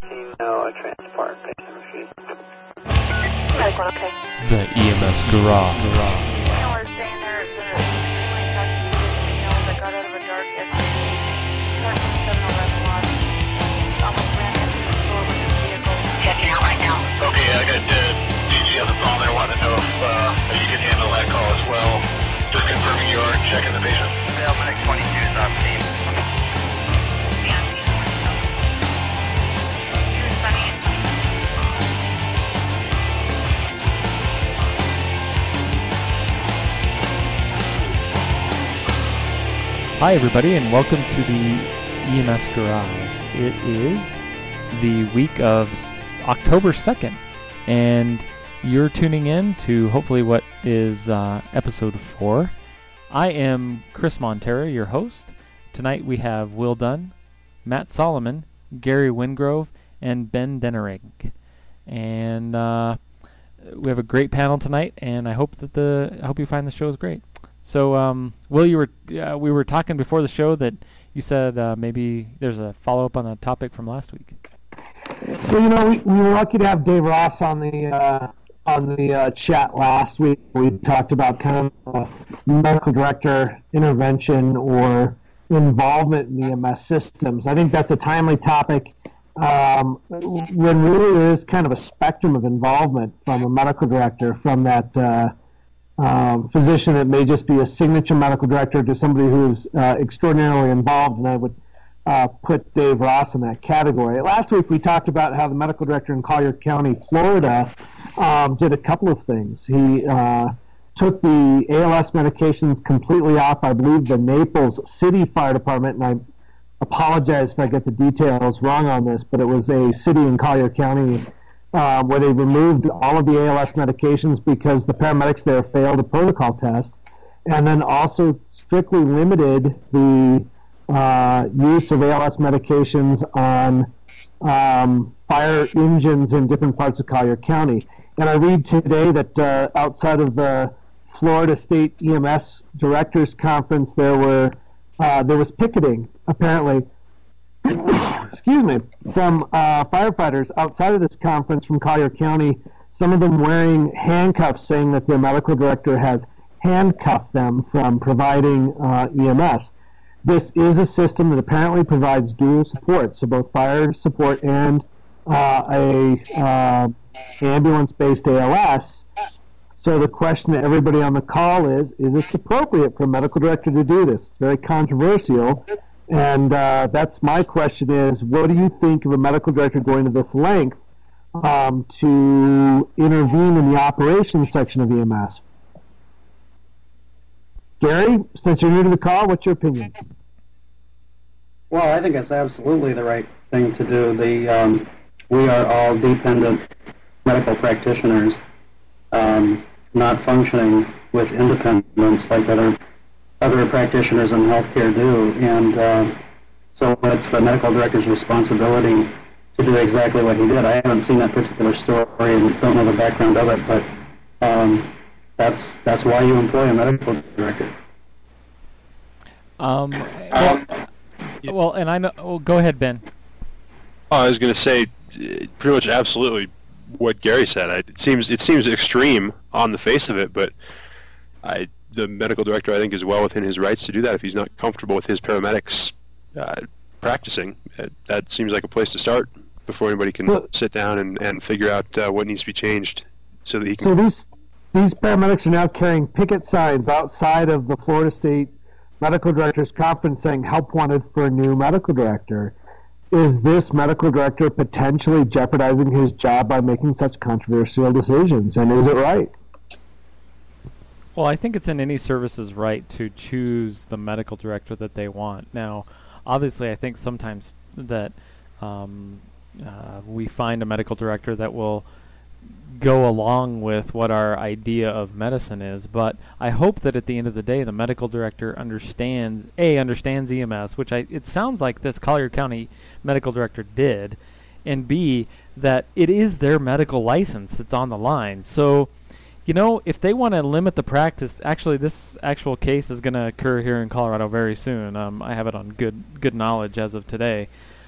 No, transport patient received. Medical, okay. The EMS Garage. We're staying there. It's an extremely toxic male that got out of a dark SUV. Parked in 7-Eleven lot. Almost ran into the store with his vehicle. Checking out right now. Okay, I got DG on the phone there wanting to know if you can handle that call as well. Just confirming you are checking the patient. Medic 22 is on scene. Hi, everybody, and welcome to the EMS Garage. It is the week of October 2nd, and you're tuning in to hopefully what is episode 4. I am Chris Montero, your host. Tonight we have Will Dunn, Matt Solomon, Gary Wingrove, and Ben Dennerig. And we have a great panel tonight, and I hope you find the show is great. So, Will, we were talking before the show that you said maybe there's a follow-up on the topic from last week. Well, we were lucky to have Dave Ross on the chat last week. We talked about kind of medical director intervention or involvement in EMS systems. I think that's a timely topic when really there is kind of a spectrum of involvement from a medical director, from that physician that may just be a signature medical director to somebody who is extraordinarily involved, and I would put Dave Ross in that category. Last week we talked about how the medical director in Collier County, Florida, did a couple of things. He took the ALS medications completely off, I believe, the Naples City Fire Department, and I apologize if I get the details wrong on this, but it was a city in Collier County where they removed all of the ALS medications because the paramedics there failed a protocol test, and then also strictly limited the use of ALS medications on fire engines in different parts of Collier County. And I read today that outside of the Florida State EMS Directors Conference, there was picketing, apparently, excuse me, from firefighters outside of this conference from Collier County, some of them wearing handcuffs, saying that their medical director has handcuffed them from providing EMS. This is a system that apparently provides dual support, so both fire support and a ambulance-based ALS. So the question to everybody on the call is this appropriate for a medical director to do this? It's very controversial. And that's my question is, what do you think of a medical director going to this length to intervene in the operations section of EMS? Gary, since you're new to the call, what's your opinion? Well, I think it's absolutely the right thing to do. We are all dependent medical practitioners, not functioning with independence like other practitioners in healthcare do, and so it's the medical director's responsibility to do exactly what he did. I haven't seen that particular story and don't know the background of it, but that's why you employ a medical director. Well, and I know. Well, go ahead, Ben. I was going to say, pretty much absolutely what Gary said. It seems extreme on the face of it, but the medical director, I think, is well within his rights to do that if he's not comfortable with his paramedics practicing. That seems like a place to start before anybody can sit down and figure out what needs to be changed so that he can... So these paramedics are now carrying picket signs outside of the Florida State Medical Directors Conference saying help wanted for a new medical director. Is this medical director potentially jeopardizing his job by making such controversial decisions, and is it right? Well, I think it's in any service's right to choose the medical director that they want. Now, obviously, I think sometimes that we find a medical director that will go along with what our idea of medicine is, but I hope that at the end of the day, the medical director understands EMS, which it sounds like this Collier County medical director did, and B, that it is their medical license that's on the line. So, you know, if they want to limit the practice, actually this actual case is going to occur here in Colorado very soon. I have it on good knowledge as of today.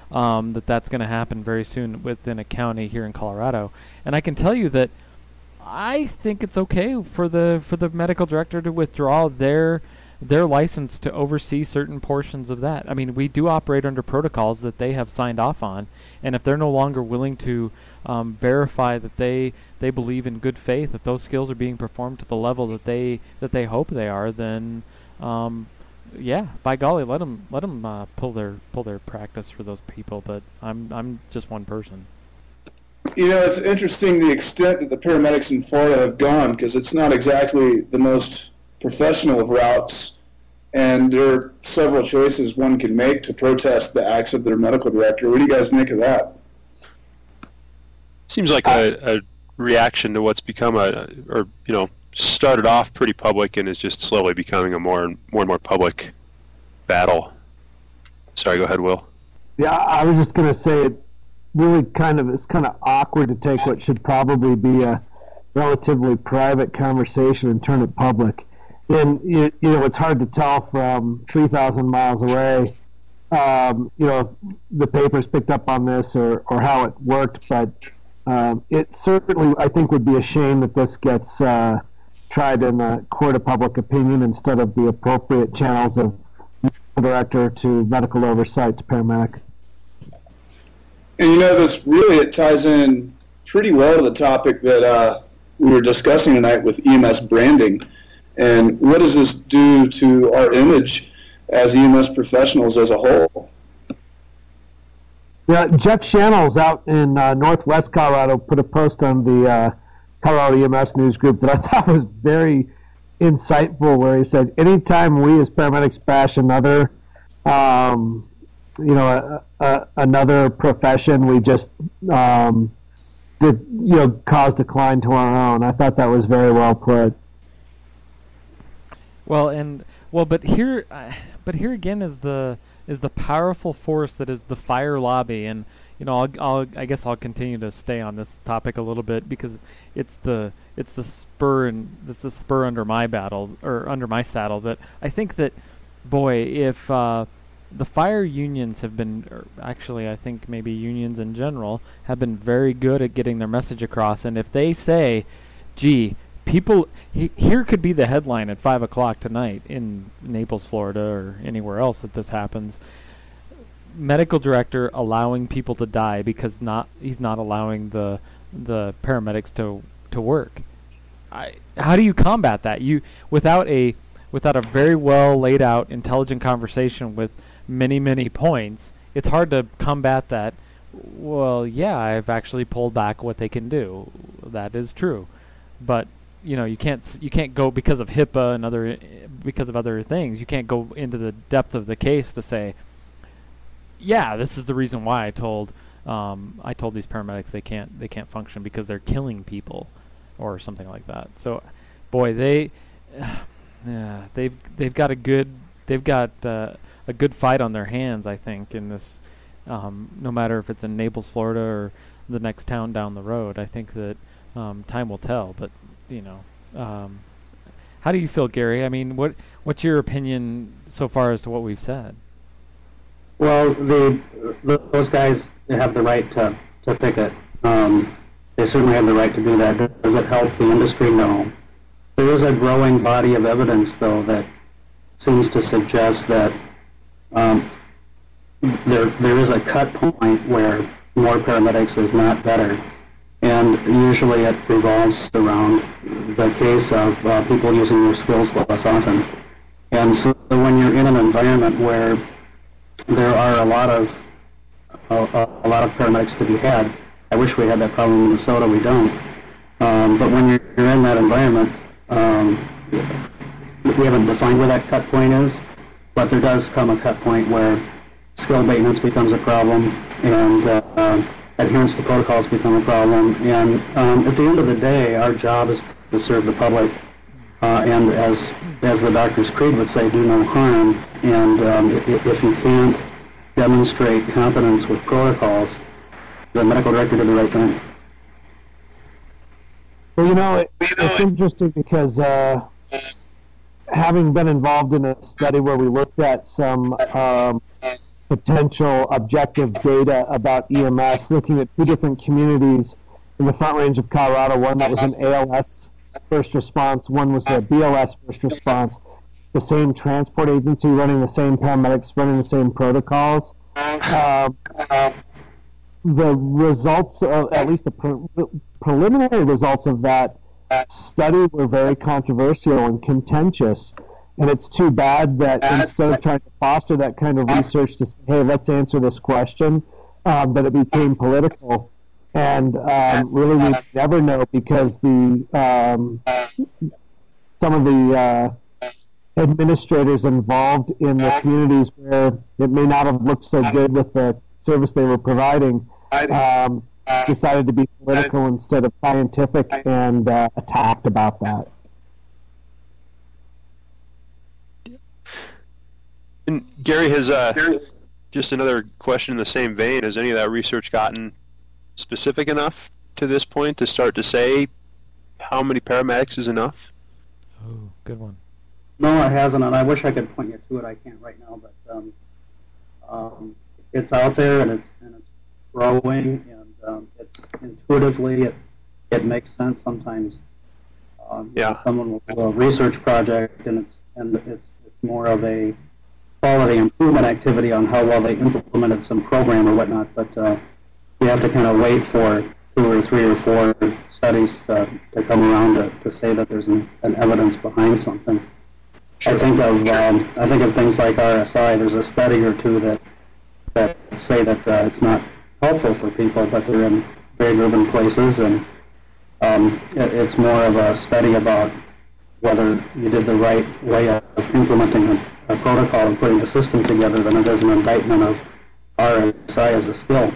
that's going to happen very soon within a county here in Colorado. And I can tell you that I think it's okay for the medical director to withdraw their license to oversee certain portions of that. I mean, we do operate under protocols that they have signed off on, and if they're no longer willing to verify that they believe in good faith that those skills are being performed to the level that they hope they are, then yeah, by golly, let them pull their practice for those people. But I'm just one person. You know, it's interesting the extent that the paramedics in Florida have gone, because it's not exactly the most professional of routes, and there are several choices one can make to protest the acts of their medical director. What do you guys make of that? Seems like a reaction to what's become started off pretty public and is just slowly becoming a more and more public battle. Sorry, go ahead, Will. Yeah, I was just going to say it's kind of awkward to take what should probably be a relatively private conversation and turn it public. And you know, it's hard to tell from 3,000 miles away, you know, the papers picked up on this or how it worked, but it certainly, I think, would be a shame that this gets tried in a court of public opinion instead of the appropriate channels of medical director to medical oversight to paramedic. And you know, it ties in pretty well to the topic that we were discussing tonight with EMS branding. And what does this do to our image as EMS professionals as a whole? Yeah, Jeff Shannels out in northwest Colorado put a post on the Colorado EMS news group that I thought was very insightful, where he said, anytime we as paramedics bash another another profession, we just cause decline to our own. I thought that was very well put. But here again is the powerful force that is the fire lobby, and you know, I guess I'll continue to stay on this topic a little bit because it's the spur under my battle or under my saddle that I think that, boy, if the fire unions have been, or actually I think maybe unions in general have been very good at getting their message across, and if they say, gee, people, here could be the headline at 5 o'clock tonight in Naples, Florida, or anywhere else that this happens. Medical director allowing people to die because he's not allowing the paramedics to work. How do you combat that? Without a very well laid out intelligent conversation with many points, it's hard to combat that. Well, yeah, I've actually pulled back what they can do. That is true, but you know, you can't go because of HIPAA and because of other things. You can't go into the depth of the case to say, yeah, this is the reason why I told these paramedics they can't function because they're killing people or something like that. So, boy, they've got a good fight on their hands, I think, in this. No matter if it's in Naples, Florida, or the next town down the road, I think that time will tell. But you know, how do you feel, Gary? I mean, what's your opinion so far as to what we've said? Well, those guys have the right to picket. They certainly have the right to do that. Does it help the industry? No. There is a growing body of evidence, though, that seems to suggest that there is a cut point where more paramedics is not better. And usually it revolves around the case of people using their skills less often. And so when you're in an environment where there are a lot of paramedics to be had, I wish we had that problem in Minnesota. We don't. But when you're in that environment, we haven't defined where that cut point is, but there does come a cut point where skill maintenance becomes a problem, and adherence to protocols become a problem. And at the end of the day, our job is to serve the public, and as the doctor's creed would say, do no harm. And if you can't demonstrate competence with protocols, the medical director did the right thing. Well, you know, it's interesting because having been involved in a study where we looked at some potential objective data about EMS, looking at 2 different communities in the Front Range of Colorado. One that was an ALS first response, one was a BLS first response. The same transport agency running the same paramedics, running the same protocols. The results of, at least the preliminary results of that study were very controversial and contentious. And it's too bad that instead of trying to foster that kind of research to say, hey, let's answer this question, that it became political. And really, we never know, because the some of the administrators involved in the communities where it may not have looked so good with the service they were providing decided to be political instead of scientific, and attacked about that. And Gary, has just another question in the same vein, has any of that research gotten specific enough to this point to start to say how many paramedics is enough? Oh, good one. No, it hasn't, and I wish I could point you to it. I can't right now, but it's out there, and it's growing, and it's intuitively it makes sense sometimes. Someone will do a research project, and it's more of a quality improvement activity on how well they implemented some program or whatnot, but you have to kind of wait for 2 or 3 or 4 studies to come around to say that there's an evidence behind something. I think of things like RSI. There's a study or 2 that say that it's not helpful for people, but they're in big urban places, and it's more of a study about whether you did the right way of implementing a protocol and putting a system together than it is an indictment of RSI as a skill.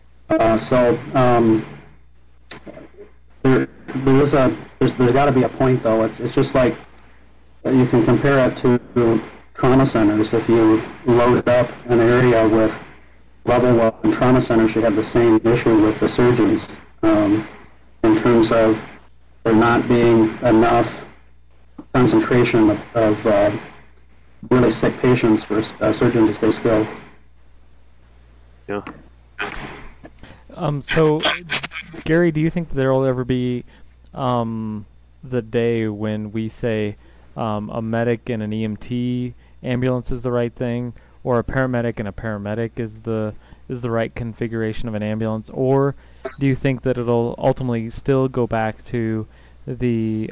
There's got to be a point, though. It's just like you can compare it to trauma centers. If you load up an area with level 1 trauma centers, you have the same issue with the surgeons in terms of there not being enough concentration of really sick patients for a surgeon to stay skilled. Yeah. So, Gary, do you think there will ever be the day when we say a medic and an EMT ambulance is the right thing, or a paramedic and a paramedic is the right configuration of an ambulance, or do you think that it'll ultimately still go back to the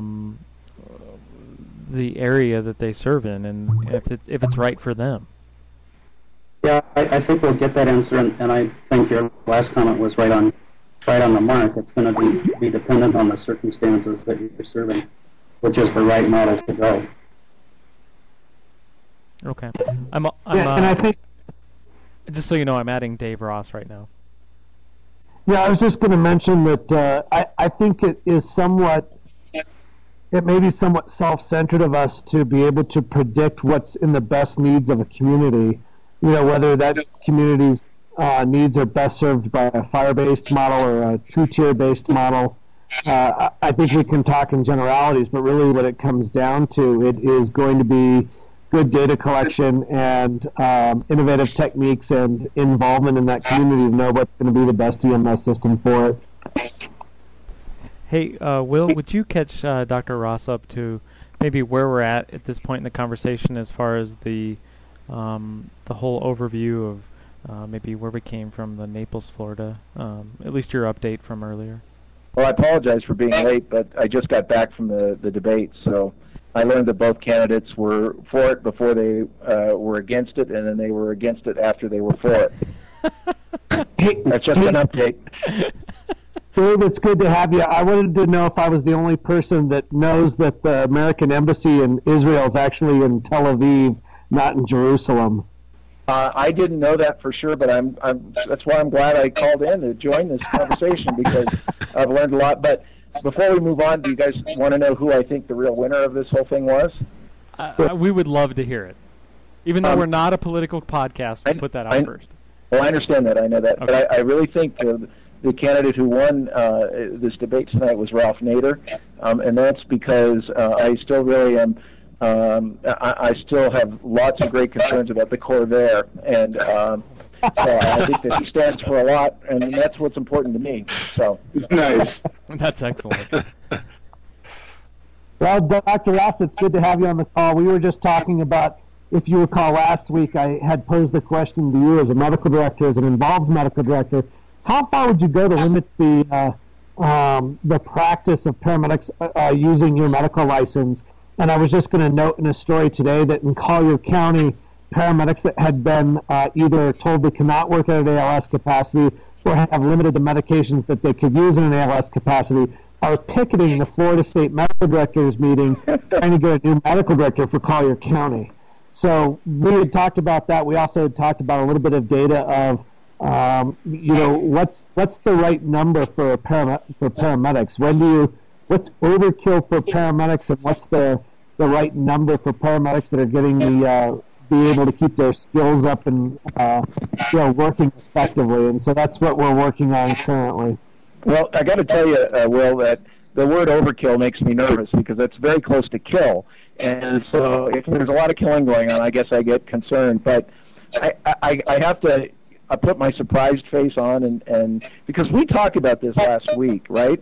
area that they serve in, and if it's right for them? Yeah, I think we'll get that answer, and I think your last comment was right on the mark. It's going to be dependent on the circumstances that you're serving, which is the right model to go. Okay. And I think, just so you know, I'm adding Dave Ross right now. Yeah, I was just going to mention that I think it may be somewhat self-centered of us to be able to predict what's in the best needs of a community. You know, whether that community's needs are best served by a fire-based model or a two-tier-based model. I think we can talk in generalities, but really what it comes down to, it is going to be good data collection and innovative techniques and involvement in that community to know what's going to be the best EMS system for it. Hey, Will, would you catch Dr. Ross up to maybe where we're at this point in the conversation as far as the whole overview of maybe where we came from, the Naples, Florida, at least your update from earlier? Well, I apologize for being late, but I just got back from the debate, so I learned that both candidates were for it before they were against it, and then they were against it after they were for it. That's just an update. Dave, it's good to have you. I wanted to know if I was the only person that knows that the American Embassy in Israel is actually in Tel Aviv, not in Jerusalem. I didn't know that for sure, but that's why I'm glad I called in to join this conversation, because I've learned a lot. But before we move on, do you guys want to know who I think the real winner of this whole thing was? We would love to hear it. Even though we're not a political podcast, we'll put that out first. Well, I understand that. I know that. Okay. But I really think the candidate who won this debate tonight was Ralph Nader, and that's because I still really am I still have lots of great concerns about the Corps there, and so I think that he stands for a lot, and that's what's important to me. So Nice. That's excellent. Well, Dr. Ross, it's good to have you on the call. We were just talking about, if you recall last week, I had posed the question to you as a medical director, as an involved medical director, how far would you go to limit the practice of paramedics using your medical license? And I was just going to note in a story today that in Collier County, paramedics that had been either told they cannot work at an ALS capacity or have limited the medications that they could use in an ALS capacity are picketing the Florida State Medical Directors meeting trying to get a new medical director for Collier County. So we had talked about that. We also had talked about a little bit of data of, what's the right number for paramedics? What's overkill for paramedics, and what's the right number for paramedics that are getting be able to keep their skills up and working effectively? And so that's what we're working on currently. Well, I got to tell you, Will, that the word overkill makes me nervous because that's very close to kill. And so if there's a lot of killing going on, I guess I get concerned. But I have to put my surprised face on, and because we talked about this last week, right?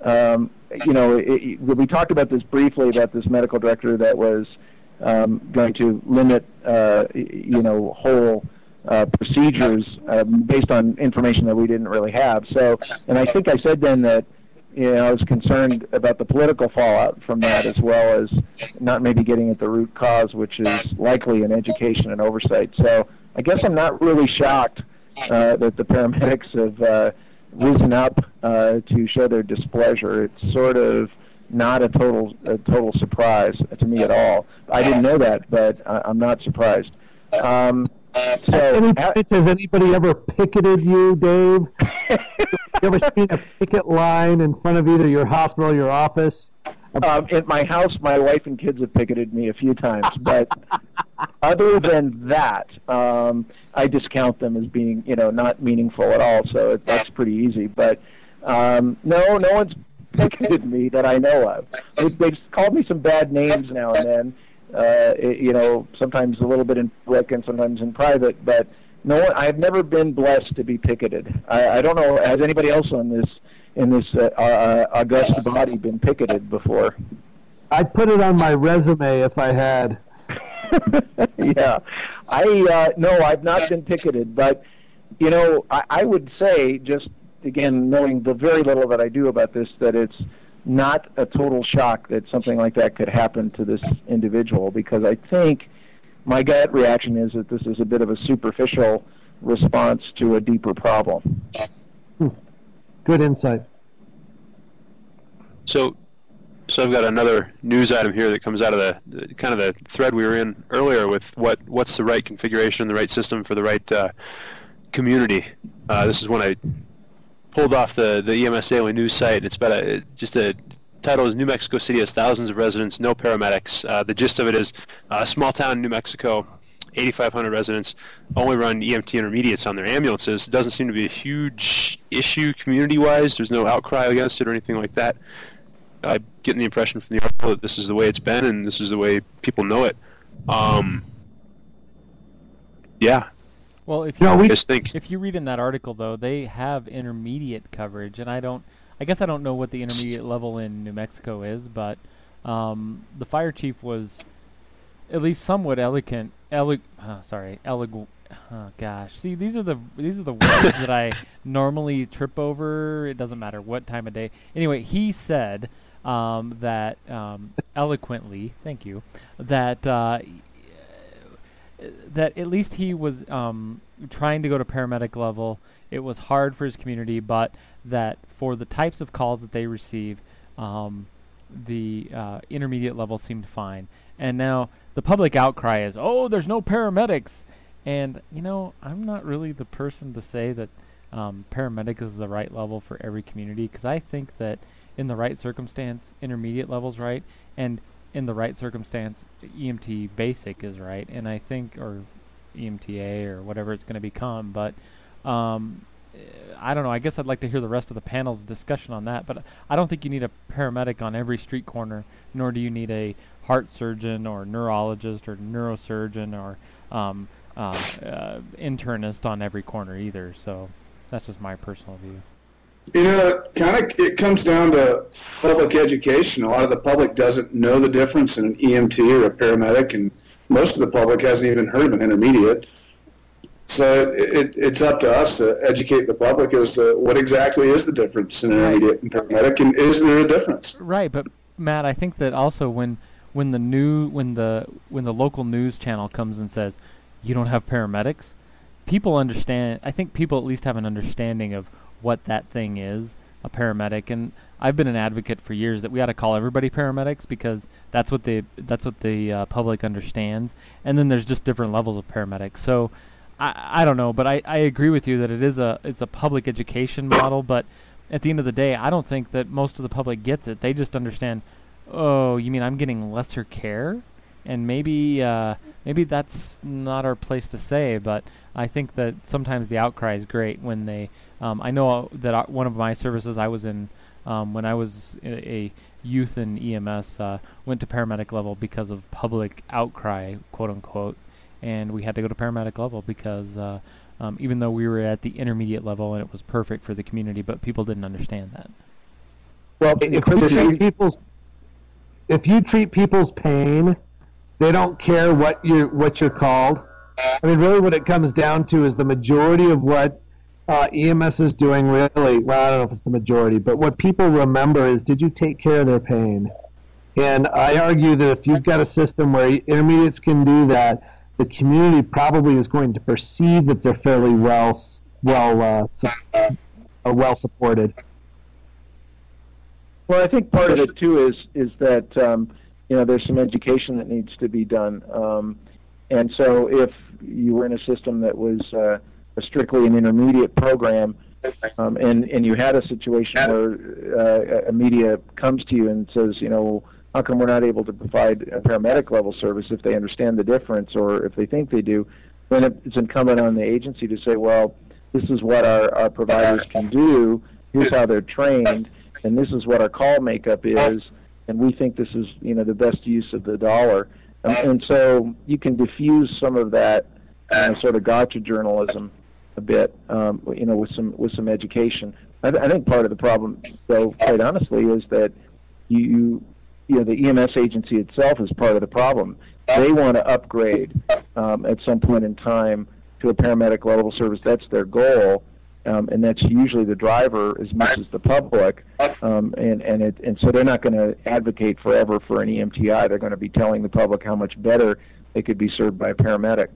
We talked about this briefly, about this medical director that was going to limit, whole procedures based on information that we didn't really have. So, and I think I said then that, I was concerned about the political fallout from that, as well as not maybe getting at the root cause, which is likely in education and oversight. So I guess I'm not really shocked that the paramedics have risen up to show their displeasure. It's sort of not a total surprise to me at all. I didn't know that, but I'm not surprised. Has anybody ever picketed you, Dave? You ever seen a picket line in front of either your hospital or your office? At my house, my wife and kids have picketed me a few times, but other than that, I discount them as being, not meaningful at all. So that's pretty easy. But no one's picketed me that I know of. They've called me some bad names now and then. Sometimes a little bit in public and sometimes in private, but no one, I've never been blessed to be picketed. I don't know, has anybody else in this august body been picketed before? I'd put it on my resume if I had. Yeah. No, I've not been picketed, but, I would say, just, again, knowing the very little that I do about this, that it's not a total shock that something like that could happen to this individual, because I think my gut reaction is that this is a bit of a superficial response to a deeper problem. Good insight. So I've got another news item here that comes out of the kind of the thread we were in earlier with what's the right configuration, the right system for the right community. This is when I pulled off the EMS Daily News site. It's about a title is New Mexico City has thousands of residents, no paramedics. The gist of it is small town in New Mexico, 8,500 residents, only run EMT intermediates on their ambulances. It doesn't seem to be a huge issue community-wise. There's no outcry against it or anything like that. I'm getting the impression from the article that this is the way it's been and this is the way people know it. Yeah. Well, if you read in that article, though, they have intermediate coverage, and I guess I don't know what the intermediate level in New Mexico is, but the fire chief was at least somewhat elegant. Oh gosh, see, these are the words that I normally trip over. It doesn't matter what time of day. Anyway, he said that eloquently, thank you, that at least he was trying to go to paramedic level. It was hard for his community, but that for the types of calls that they receive, the intermediate level seemed fine. And now the public outcry is, oh, there's no paramedics. And, I'm not really the person to say that paramedic is the right level for every community, because I think that in the right circumstance, intermediate level's right, and in the right circumstance, EMT basic is right, and I think, or EMTA or whatever it's going to become, but I don't know. I guess I'd like to hear the rest of the panel's discussion on that. But I don't think you need a paramedic on every street corner, nor do you need a heart surgeon or neurologist or neurosurgeon or internist on every corner either. So that's just my personal view. You know, it comes down to public education. A lot of the public doesn't know the difference in an EMT or a paramedic, and most of the public hasn't even heard of an intermediate. So it's up to us to educate the public as to what exactly is the difference in an intermediate and paramedic, and is there a difference? Right, but Matt, I think that also when the local news channel comes and says you don't have paramedics, people understand. I think people at least have an understanding of what that thing is, a paramedic. And I've been an advocate for years that we ought to call everybody paramedics because that's what the public understands. And then there's just different levels of paramedics. So I don't know, but I agree with you that it's a public education model. But at the end of the day, I don't think that most of the public gets it. They just understand, oh, you mean I'm getting lesser care? And maybe that's not our place to say, but I think that sometimes the outcry is great when they. I know that one of my services I was in when I was a youth in EMS went to paramedic level because of public outcry, quote unquote, and we had to go to paramedic level because even though we were at the intermediate level and it was perfect for the community, but people didn't understand that. Well, if you treat people's pain, they don't care what you're called. I mean, really, what it comes down to is the majority of what EMS is doing. Really, well, I don't know if it's the majority, but what people remember is, did you take care of their pain? And I argue that if you've got a system where intermediates can do that, the community probably is going to perceive that they're fairly well supported. Well, I think part of it too is that there's some education that needs to be done, and so if you were in a system that was strictly an intermediate program, and you had a situation where a media comes to you and says, how come we're not able to provide a paramedic level service if they understand the difference or if they think they do, then it's incumbent on the agency to say, well, this is what our providers can do, here's how they're trained, and this is what our call makeup is, and we think this is the best use of the dollar. And so you can diffuse some of that sort of gotcha journalism a bit, with some education. I think part of the problem, though, quite honestly, is that the EMS agency itself is part of the problem. They want to upgrade at some point in time to a paramedic level service. That's their goal, and that's usually the driver as much as the public. And so they're not going to advocate forever for an EMTI. They're going to be telling the public how much better they could be served by a paramedic.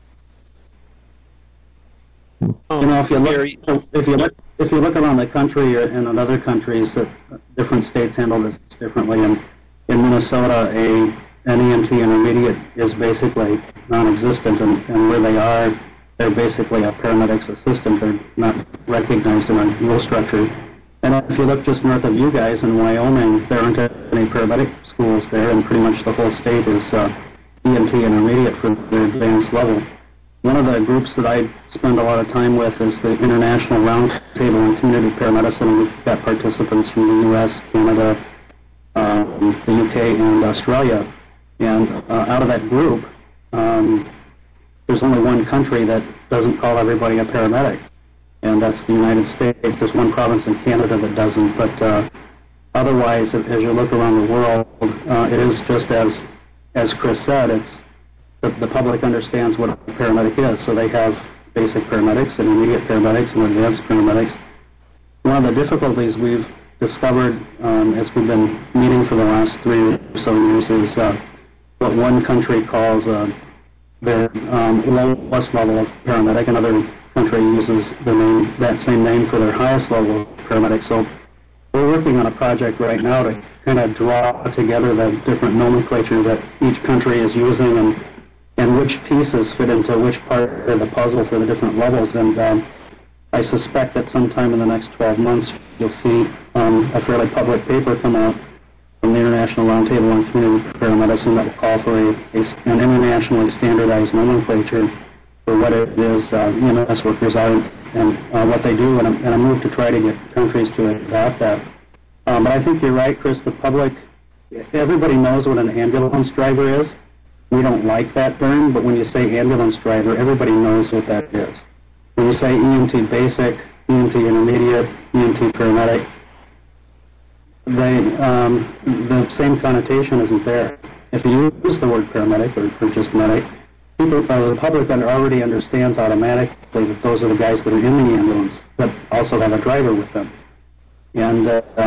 If you look around the country and in other countries, different states handle this differently. And in Minnesota, an EMT intermediate is basically non-existent, and where they are, they're basically a paramedic's assistant. They're not recognized in our rule structure. And if you look just north of you guys in Wyoming, there aren't any paramedic schools there, and pretty much the whole state is EMT intermediate for the advanced level. One of the groups that I spend a lot of time with is the International Roundtable on Community Paramedicine. We've got participants from the U.S., Canada, the U.K., and Australia. And out of that group, there's only one country that doesn't call everybody a paramedic, and that's the United States. There's one province in Canada that doesn't, but otherwise, as you look around the world, it is just as Chris said, it's the public understands what a paramedic is. So they have basic paramedics, intermediate paramedics, and advanced paramedics. One of the difficulties we've discovered as we've been meeting for the last 3 or so years is what one country calls their lowest level of paramedic. Another country uses that same name for their highest level of paramedic. So we're working on a project right now to kind of draw together the different nomenclature that each country is using and which pieces fit into which part of the puzzle for the different levels. And I suspect that sometime in the next 12 months you'll see a fairly public paper come out from the International Roundtable on Community Paramedicine that will call for an internationally standardized nomenclature for what it is EMS workers are. what they do, and a move to try to get countries to adopt that. But I think you're right, Chris. The public, everybody knows what an ambulance driver is. We don't like that term, but when you say ambulance driver, everybody knows what that is. When you say EMT basic, EMT intermediate, EMT paramedic, the same connotation isn't there. If you use the word paramedic or just medic, the public already understands automatically that those are the guys that are in the ambulance that also have a driver with them. And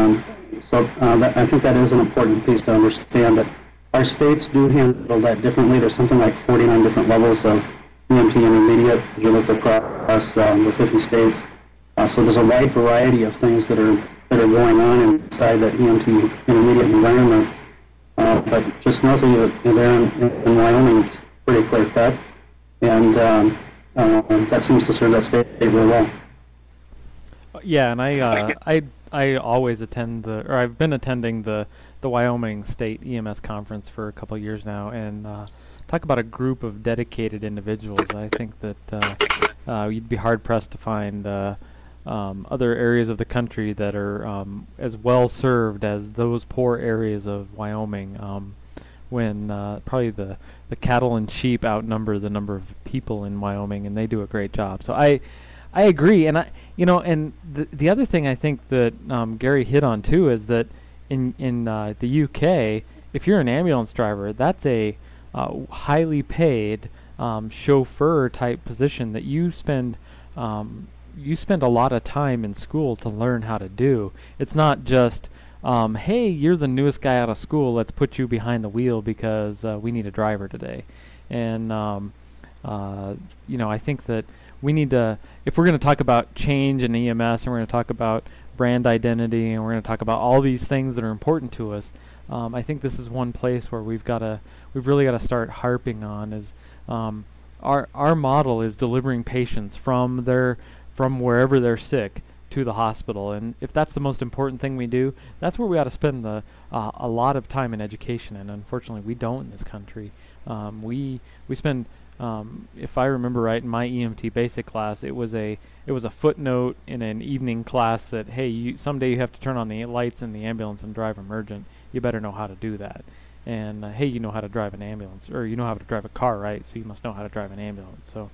I think that is an important piece to understand, that our states do handle that differently. There's something like 49 different levels of EMT intermediate as you look across the 50 states. So there's a wide variety of things that are going on inside that EMT intermediate environment. But just north of you there in Wyoming, it's pretty clear cut, and that seems to serve that state really well. Yeah, and I always attend I've been attending the Wyoming State EMS Conference for a couple of years now, and talk about a group of dedicated individuals. I think that you'd be hard pressed to find other areas of the country that are as well served as those poor areas of Wyoming, when probably the cattle and sheep outnumber the number of people in Wyoming, and they do a great job. So I agree, and and the other thing I think that Gary hit on too is that in the UK, if you're an ambulance driver, that's a highly paid chauffeur type position that you spend a lot of time in school to learn how to do. It's not just hey, you're the newest guy out of school, let's put you behind the wheel because we need a driver today. And I think that we need to, if we're going to talk about change in EMS, and we're going to talk about brand identity, and we're going to talk about all these things that are important to us, I think this is one place where we've really got to start harping on is our model is delivering patients from wherever they're sick to the hospital, and if that's the most important thing we do, that's where we ought to spend a lot of time in education. And unfortunately, we don't in this country. We spend, if I remember right, in my EMT basic class, it was a footnote in an evening class that, hey, someday you have to turn on the lights in the ambulance and drive emergent. You better know how to do that. And hey, you know how to drive an ambulance, or you know how to drive a car, right? So you must know how to drive an ambulance. So.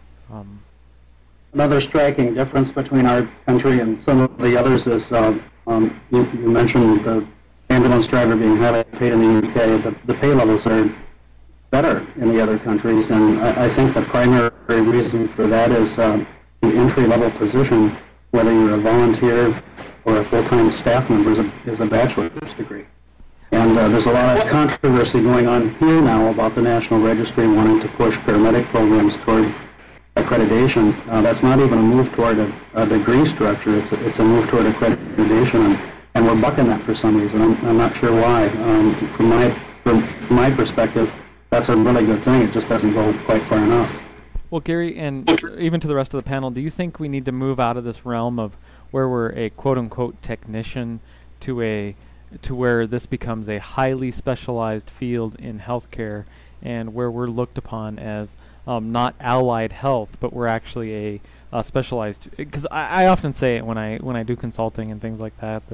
Another striking difference between our country and some of the others is you mentioned the ambulance driver being highly paid in the UK. The pay levels are better in the other countries, and I think the primary reason for that is the entry-level position, whether you're a volunteer or a full-time staff member, is a bachelor's degree. And there's a lot of controversy going on here now about the National Registry wanting to push paramedic programs toward accreditation. That's not even a move toward a degree structure. It's a move toward accreditation, and we're bucking that for some reason. I'm not sure why. From my perspective, that's a really good thing. It just doesn't go quite far enough. Well, Gary, and even to the rest of the panel, do you think we need to move out of this realm of where we're a quote-unquote technician to where this becomes a highly specialized field in healthcare, and where we're looked upon as not allied health, but we're actually a specialized? Because I often say it when I do consulting and things like that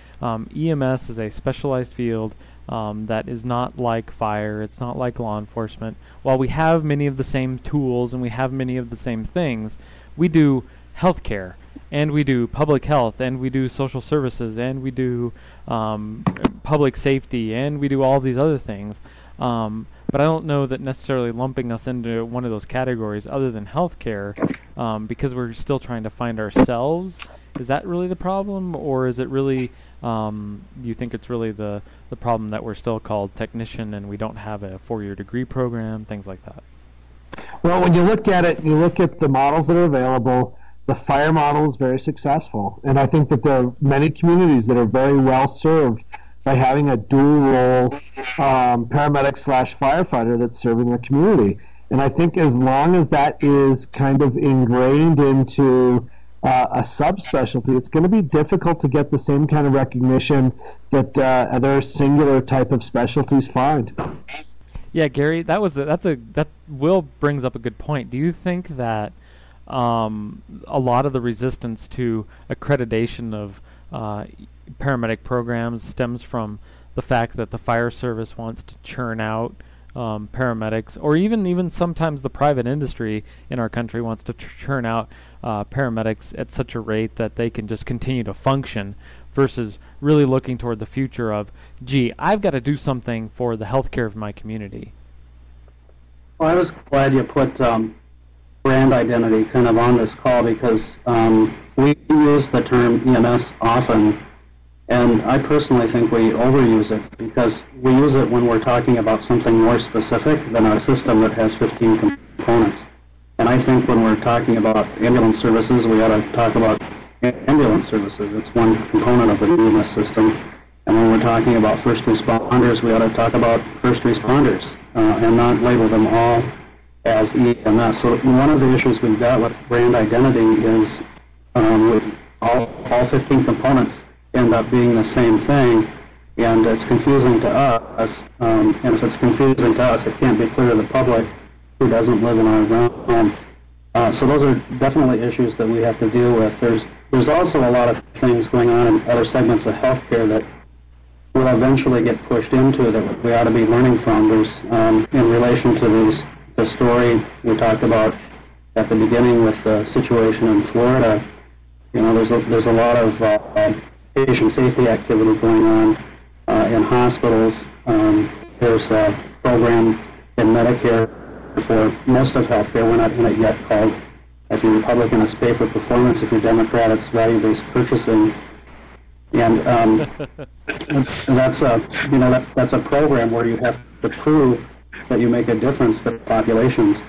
EMS is a specialized field that is not like fire. It's not like law enforcement. While we have many of the same tools and we have many of the same things, we do healthcare, and we do public health, and we do social services, and we do public safety, and we do all these other things. But I don't know that necessarily lumping us into one of those categories other than healthcare, because we're still trying to find ourselves. Is that really the problem, or is it really, do you think it's really the problem that we're still called technician and we don't have a 4-year degree program, things like that? Well, when you look at it, you look at the models that are available, the fire model is very successful. And I think that there are many communities that are very well served by having a dual role paramedic/firefighter that's serving their community. And I think as long as that is kind of ingrained into a subspecialty, it's going to be difficult to get the same kind of recognition that other singular type of specialties find. Yeah, Gary, that Will brings up a good point. Do you think that a lot of the resistance to accreditation of paramedic programs stems from the fact that the fire service wants to churn out paramedics, or even sometimes the private industry in our country wants to churn out paramedics at such a rate that they can just continue to function, versus really looking toward the future of, gee, I've got to do something for the healthcare of my community. Well, I was glad you put brand identity kind of on this call, because we use the term EMS often, and I personally think we overuse it, because we use it when we're talking about something more specific than a system that has 15 components. And I think when we're talking about ambulance services, we ought to talk about ambulance services. It's one component of the EMS system. And when we're talking about first responders, we ought to talk about first responders and not label them all as EMS. So one of the issues we've got with brand identity is with all 15 components end up being the same thing, and it's confusing to us. And if it's confusing to us, it can't be clear to the public who doesn't live in our realm. So those are definitely issues that we have to deal with. There's also a lot of things going on in other segments of healthcare that will eventually get pushed into that we ought to be learning from. There's in relation to the story we talked about at the beginning with the situation in Florida. You know, there's a lot of patient safety activity going on in hospitals. There's a program in Medicare for most of healthcare. We're not in it yet, called, if you're Republican, it's pay for performance. If you're Democrat, it's value-based purchasing. And that's a program where you have to prove that you make a difference to populations.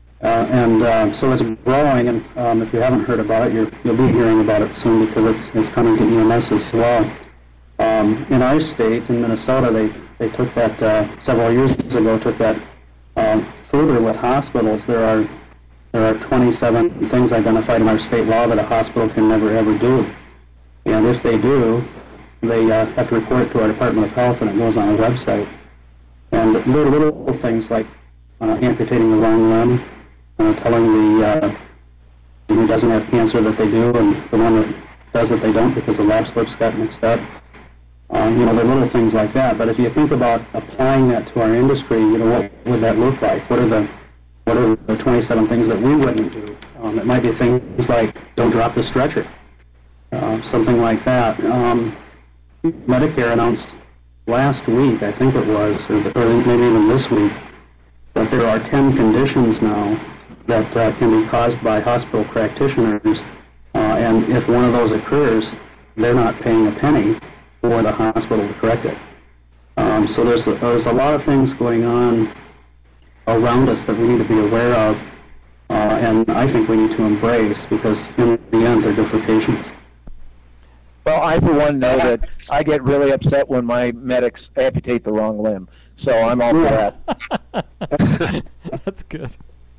So it's growing, and if you haven't heard about it, you'll be hearing about it soon, because it's coming to EMS as well. In our state, in Minnesota, they took that several years ago. Took that further with hospitals. There are 27 things identified in our state law that a hospital can never ever do, and if they do, they have to report it to our Department of Health, and it goes on a website. And little things like amputating the wrong limb. Telling the who doesn't have cancer that they do, and the one that does that they don't because the lab slips got mixed up. They're little things like that. But if you think about applying that to our industry, what would that look like? What are the 27 things that we wouldn't do? It might be things like don't drop the stretcher, something like that. Medicare announced last week, I think it was, or maybe even this week, that there are 10 conditions now that can be caused by hospital practitioners, and if one of those occurs, they're not paying a penny for the hospital to correct it. So there's a lot of things going on around us that we need to be aware of, and I think we need to embrace, because in the end, they're good for patients. Well, I, for one, know that I get really upset when my medics amputate the wrong limb, so I'm all for that. That's good.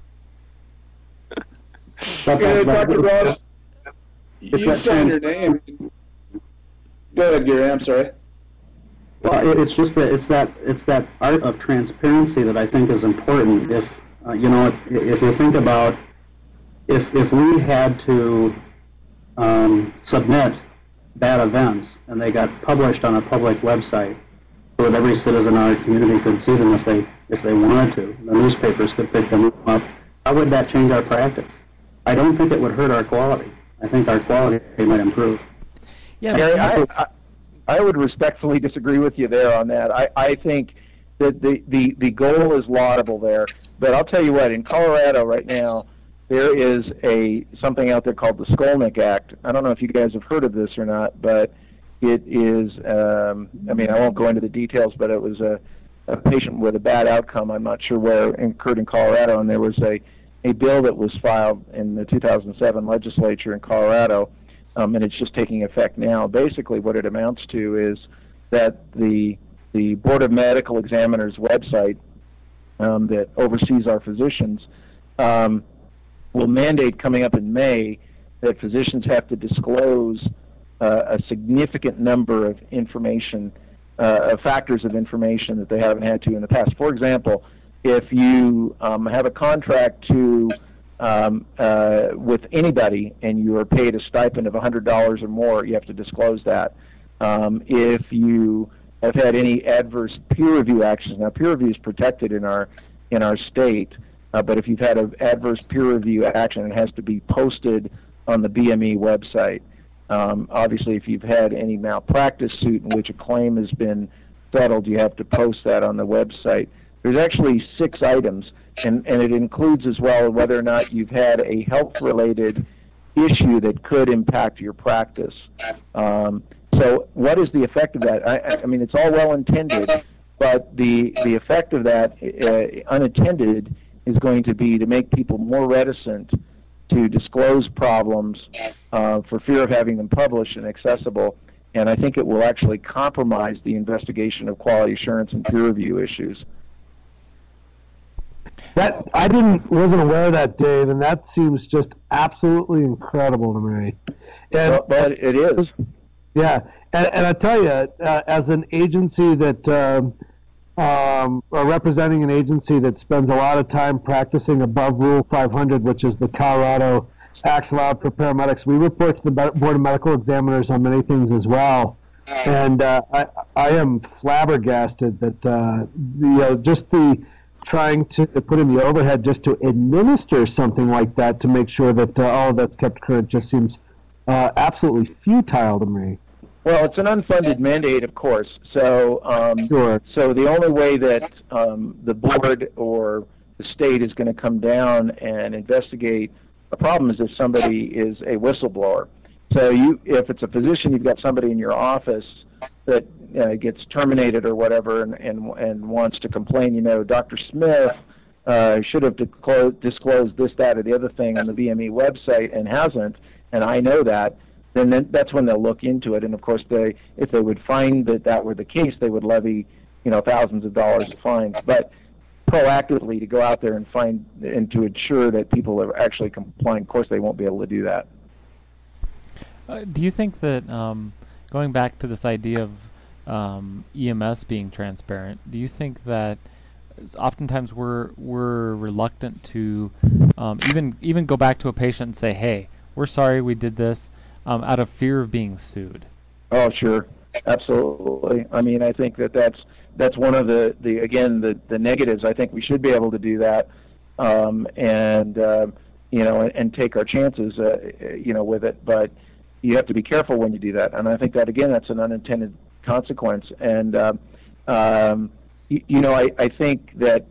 Hey, Dr. Ross, you signed your name. Go ahead, Gary. I'm sorry. Well, it's just that it's that art of transparency that I think is important. If if you think about if we had to submit bad events and they got published on a public website so that every citizen in our community could see them if they wanted to, the newspapers could pick them up, how would that change our practice? I don't think it would hurt our quality. I think our quality might improve. Yeah, Gary, I would respectfully disagree with you there on that. I think that the goal is laudable there, but I'll tell you what, in Colorado right now, there is something out there called the Skolnick Act. I don't know if you guys have heard of this or not, but it is, I won't go into the details, but it was a patient with a bad outcome, I'm not sure where, occurred in Colorado, and there was a bill that was filed in the 2007 legislature in Colorado, and it's just taking effect now. Basically, what it amounts to is that the Board of Medical Examiners website that oversees our physicians will mandate, coming up in May, that physicians have to disclose a significant number of information, factors of information that they haven't had to in the past. For example, if you have a contract to with anybody and you are paid a stipend of $100 or more, you have to disclose that. If you have had any adverse peer review actions, now peer review is protected in our state, but if you've had an adverse peer review action, it has to be posted on the BME website. Obviously, if you've had any malpractice suit in which a claim has been settled, you have to post that on the website. There's actually 6 items, and it includes as well whether or not you've had a health-related issue that could impact your practice. So what is the effect of that? I mean, it's all well-intended, but the effect of that, unattended, is going to be to make people more reticent to disclose problems for fear of having them published and accessible, and I think it will actually compromise the investigation of quality assurance and peer review issues. That wasn't aware of that, Dave, and that seems just absolutely incredible to me. And, but it is. Yeah, and I tell you, as an agency that, or representing an agency that spends a lot of time practicing above Rule 500, which is the Colorado Acts Allowed for Paramedics, we report to the Board of Medical Examiners on many things as well. And I am flabbergasted that just the trying to put in the overhead just to administer something like that to make sure that all of that's kept current just seems absolutely futile to me. Well, it's an unfunded mandate, of course. So, Sure. So the only way that the board or the state is going to come down and investigate a problem is if somebody is a whistleblower. So if it's a physician, you've got somebody in your office that gets terminated or whatever and wants to complain, Dr. Smith should have disclosed this, that, or the other thing on the BME website and hasn't, and I know that, then that's when they'll look into it. And, of course, if they would find that were the case, they would levy, thousands of dollars of fines. But proactively to go out there and find and to ensure that people are actually complying, of course, they won't be able to do that. Do you think that, going back to this idea of EMS being transparent, do you think that oftentimes we're reluctant to even go back to a patient and say, hey, we're sorry we did this, out of fear of being sued? Oh, sure. Absolutely. I mean, I think that's one of the negatives. I think we should be able to do that, and take our chances, with it. But you have to be careful when you do that. And I think that, again, that's an unintended consequence. And, I think that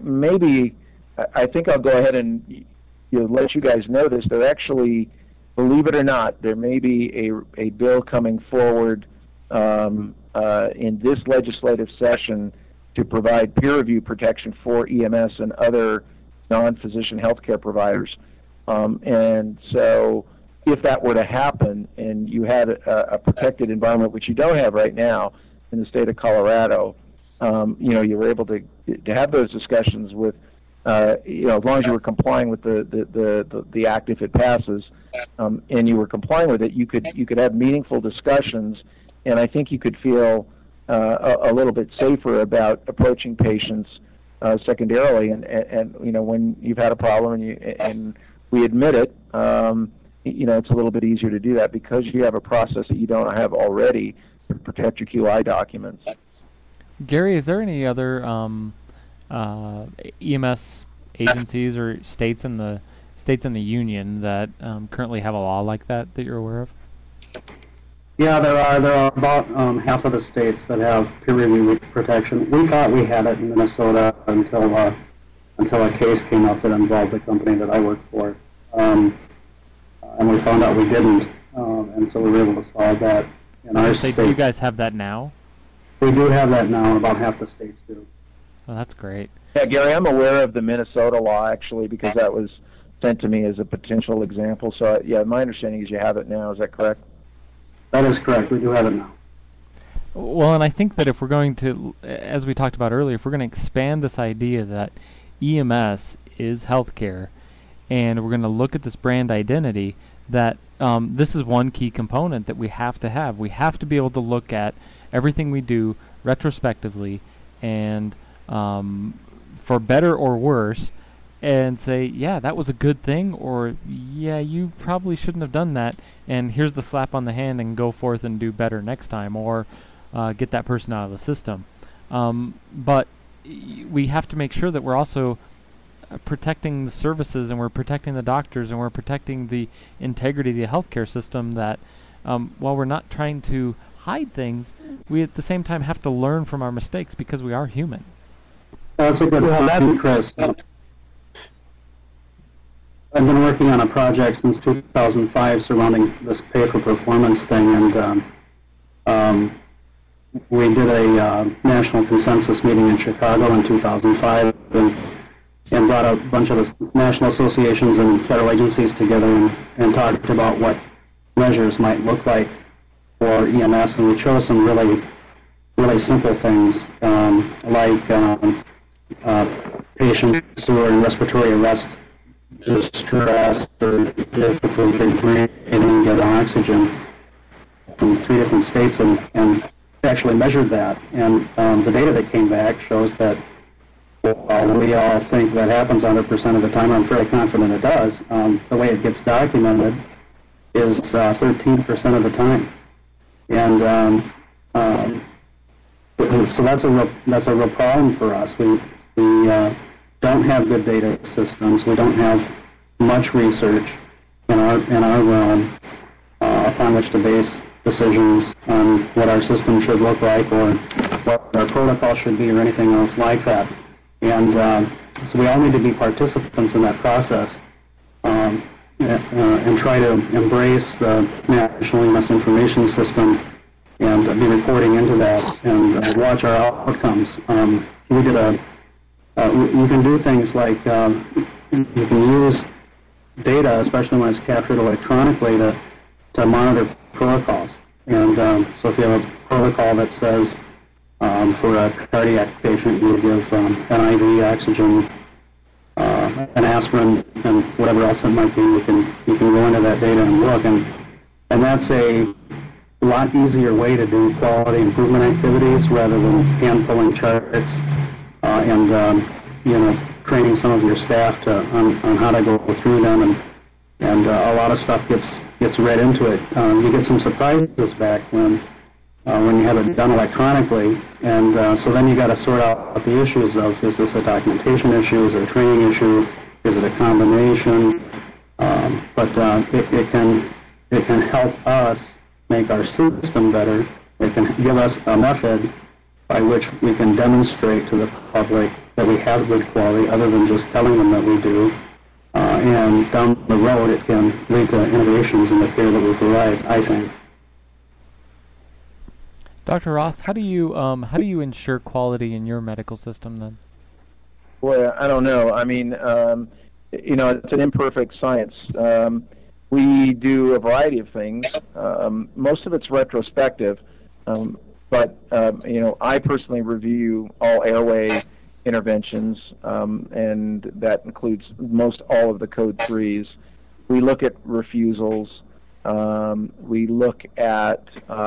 I think I'll go ahead and let you guys know this. There actually, believe it or not, there may be a bill coming forward in this legislative session to provide peer review protection for EMS and other non-physician healthcare providers. And so if that were to happen and you had a protected environment, which you don't have right now in the state of Colorado, you were able to have those discussions with, as long as you were complying with the act if it passes, and you were complying with it, you could have meaningful discussions, and I think you could feel a little bit safer about approaching patients secondarily, and when you've had a problem and we admit it, it's a little bit easier to do that because you have a process that you don't have already to protect your QI documents. Gary, is there any other EMS agencies or states in the union that currently have a law like that you're aware of? Yeah, there are about half of the states that have peer review protection. We thought we had it in Minnesota until a case came up that involved the company that I work for, and we found out we didn't, and so we were able to solve that in our state. Do you guys have that now? We do have that now, and about half the states do. Oh, that's great. Yeah, Gary, I'm aware of the Minnesota law, actually, because that was sent to me as a potential example. So, yeah, my understanding is you have it now. Is that correct? That is correct. We do have it now. Well, and I think that if we're going to, as we talked about earlier, if we're going to expand this idea that EMS is healthcare, and we're going to look at this brand identity, that this is one key component that we have to have. We have to be able to look at everything we do retrospectively and, for better or worse, and say, yeah, that was a good thing, or yeah, you probably shouldn't have done that, and here's the slap on the hand and go forth and do better next time, or get that person out of the system. But we have to make sure that we're also protecting the services, and we're protecting the doctors, and we're protecting the integrity of the healthcare system, that while we're not trying to hide things, we at the same time have to learn from our mistakes, because we are human. That's a good point, Chris. I've been working on a project since 2005 surrounding this pay-for-performance thing, and we did a national consensus meeting in Chicago in 2005, and brought a bunch of the national associations and federal agencies together and talked about what measures might look like for EMS, and we chose some really simple things, like patients who are in respiratory arrest, distress, or difficulty breathing and get oxygen from 3 different states, and actually measured that. And the data that came back shows that while we all think that happens 100% of the time, I'm fairly confident it does, the way it gets documented is 13% of the time. And so that's a real problem for us. We don't have good data systems. We don't have much research in our realm upon which to base decisions on what our system should look like, or what our protocol should be, or anything else like that. And so we all need to be participants in that process, and try to embrace the National EMS Information System and be reporting into that, and watch our outcomes. We did you can do things like you can use data, especially when it's captured electronically, to monitor protocols. And so if you have a protocol that says for a cardiac patient you would give an IV oxygen, an aspirin, and whatever else it might be, you can go into that data and look, and that's a lot easier way to do quality improvement activities rather than hand pulling charts and training some of your staff on how to go through them, and a lot of stuff gets read into it. You get some surprises back when you have it done electronically, and so then you got to sort out the issues of, is this a documentation issue, is it a training issue, is it a combination? But it can help us make our system better. It can give us a method by which we can demonstrate to the public that we have good quality, other than just telling them that we do. And down the road, it can lead to innovations in the care that we provide, I think. Dr. Ross, how do you ensure quality in your medical system then? Well, I don't know. I mean, it's an imperfect science. We do a variety of things. Most of it's retrospective, but I personally review all airway interventions, and that includes most all of the code 3s. We look at refusals. We look at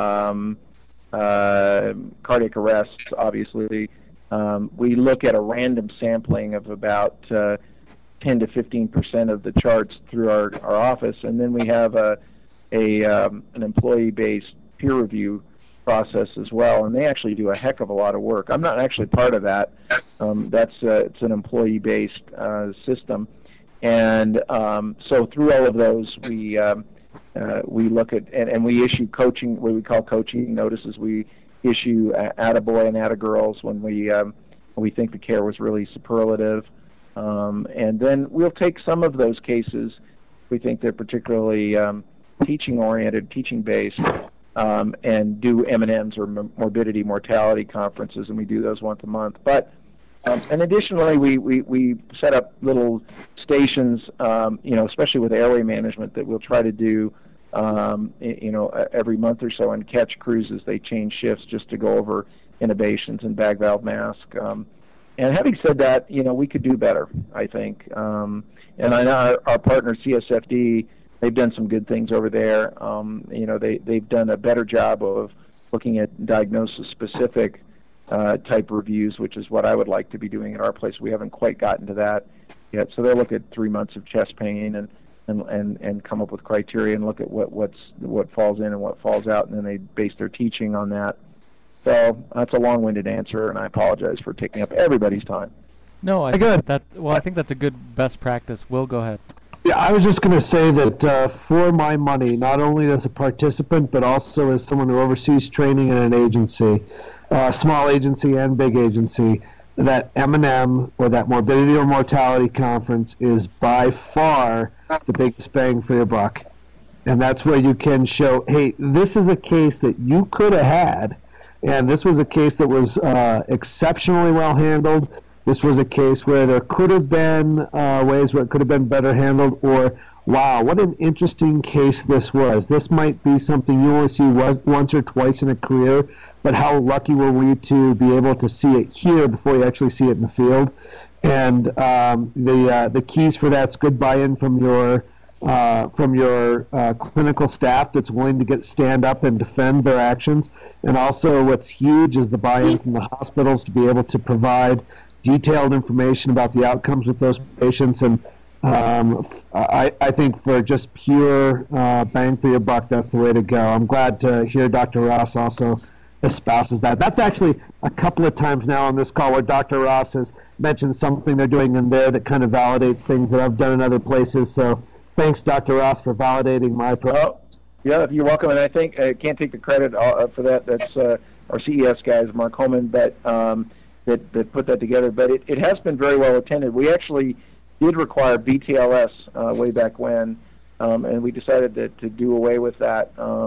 cardiac arrests, obviously. We look at a random sampling of about 10 to 15% of the charts through our office, and then we have an employee-based peer review process as well, and they actually do a heck of a lot of work. I'm not actually part of that. It's an employee-based system, and so through all of those, we look at and we issue coaching, what we call coaching notices. We issue attaboy and attagirls when we think the care was really superlative, and then we'll take some of those cases we think they're particularly teaching-oriented, teaching-based, and do M&Ms, or morbidity mortality conferences, and we do those once a month. But and additionally, we set up little stations, especially with airway management, that we'll try to do, every month or so, and catch crews as they change shifts, just to go over intubations and bag valve mask. And having said that, we could do better, I think. And I know our partner CSFD, they've done some good things over there. They've done a better job of looking at diagnosis-specific type reviews, which is what I would like to be doing at our place. We haven't quite gotten to that yet. So they'll look at 3 months of chest pain and come up with criteria and look at what falls in and what falls out, and then they base their teaching on that. So that's a long-winded answer, and I apologize for taking up everybody's time. No, I think that's a good best practice. Will, go ahead. Yeah, I was just going to say that for my money, not only as a participant, but also as someone who oversees training in an agency, small agency and big agency, that M&M, or that morbidity or mortality conference, is by far the biggest bang for your buck. And that's where you can show, hey, this is a case that you could have had, and this was a case that was exceptionally well handled. This was a case where there could have been ways where it could have been better handled, or, wow, what an interesting case this was. This might be something you only see once or twice in a career, but how lucky were we to be able to see it here before you actually see it in the field. And the keys for that's good buy-in from your clinical staff that's willing to stand up and defend their actions. And also what's huge is the buy-in from the hospitals to be able to provide detailed information about the outcomes with those patients. And I think for just pure bang for your buck, that's the way to go. I'm glad to hear Dr. Ross also espouses that. That's actually a couple of times now on this call where Dr. Ross has mentioned something they're doing in there that kind of validates things that I've done in other places. So thanks, Dr. Ross, for validating my approach. Yeah, you're welcome. And I think I can't take the credit for that. That's our CES guys, Mark Holman, that put that together. But it has been very well attended. We actually did require BTLS way back when, and we decided to do away with that,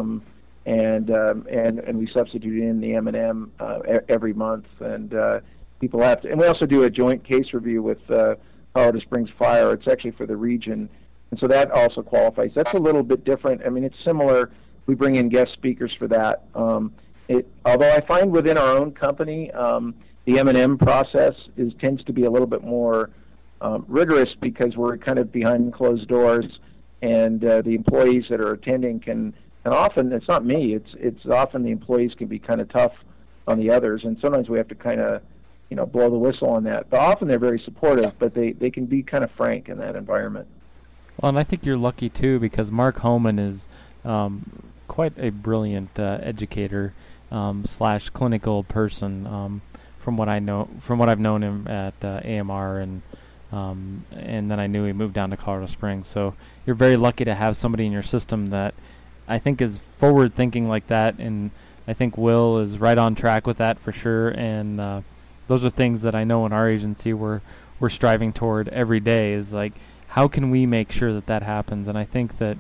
and we substituted in the M&M every month, and people have to. And we also do a joint case review with Colorado Springs Fire. It's actually for the region, and so that also qualifies. That's a little bit different. I mean, it's similar. We bring in guest speakers for that. Although I find within our own company, the M&M process tends to be a little bit more rigorous because we're kind of behind closed doors, and the employees that are attending can often, it's not me, it's often the employees can be kind of tough on the others, and sometimes we have to kind of blow the whistle on that. But often they're very supportive, but they can be kind of frank in that environment. Well, and I think you're lucky too, because Mark Holman is quite a brilliant educator / clinical person. From what I know, from what I've known him at AMR, and then I knew he moved down to Colorado Springs. So you're very lucky to have somebody in your system that I think is forward thinking like that, and I think Will is right on track with that for sure. And those are things that I know in our agency we're striving toward every day, is like, how can we make sure that happens? And I think that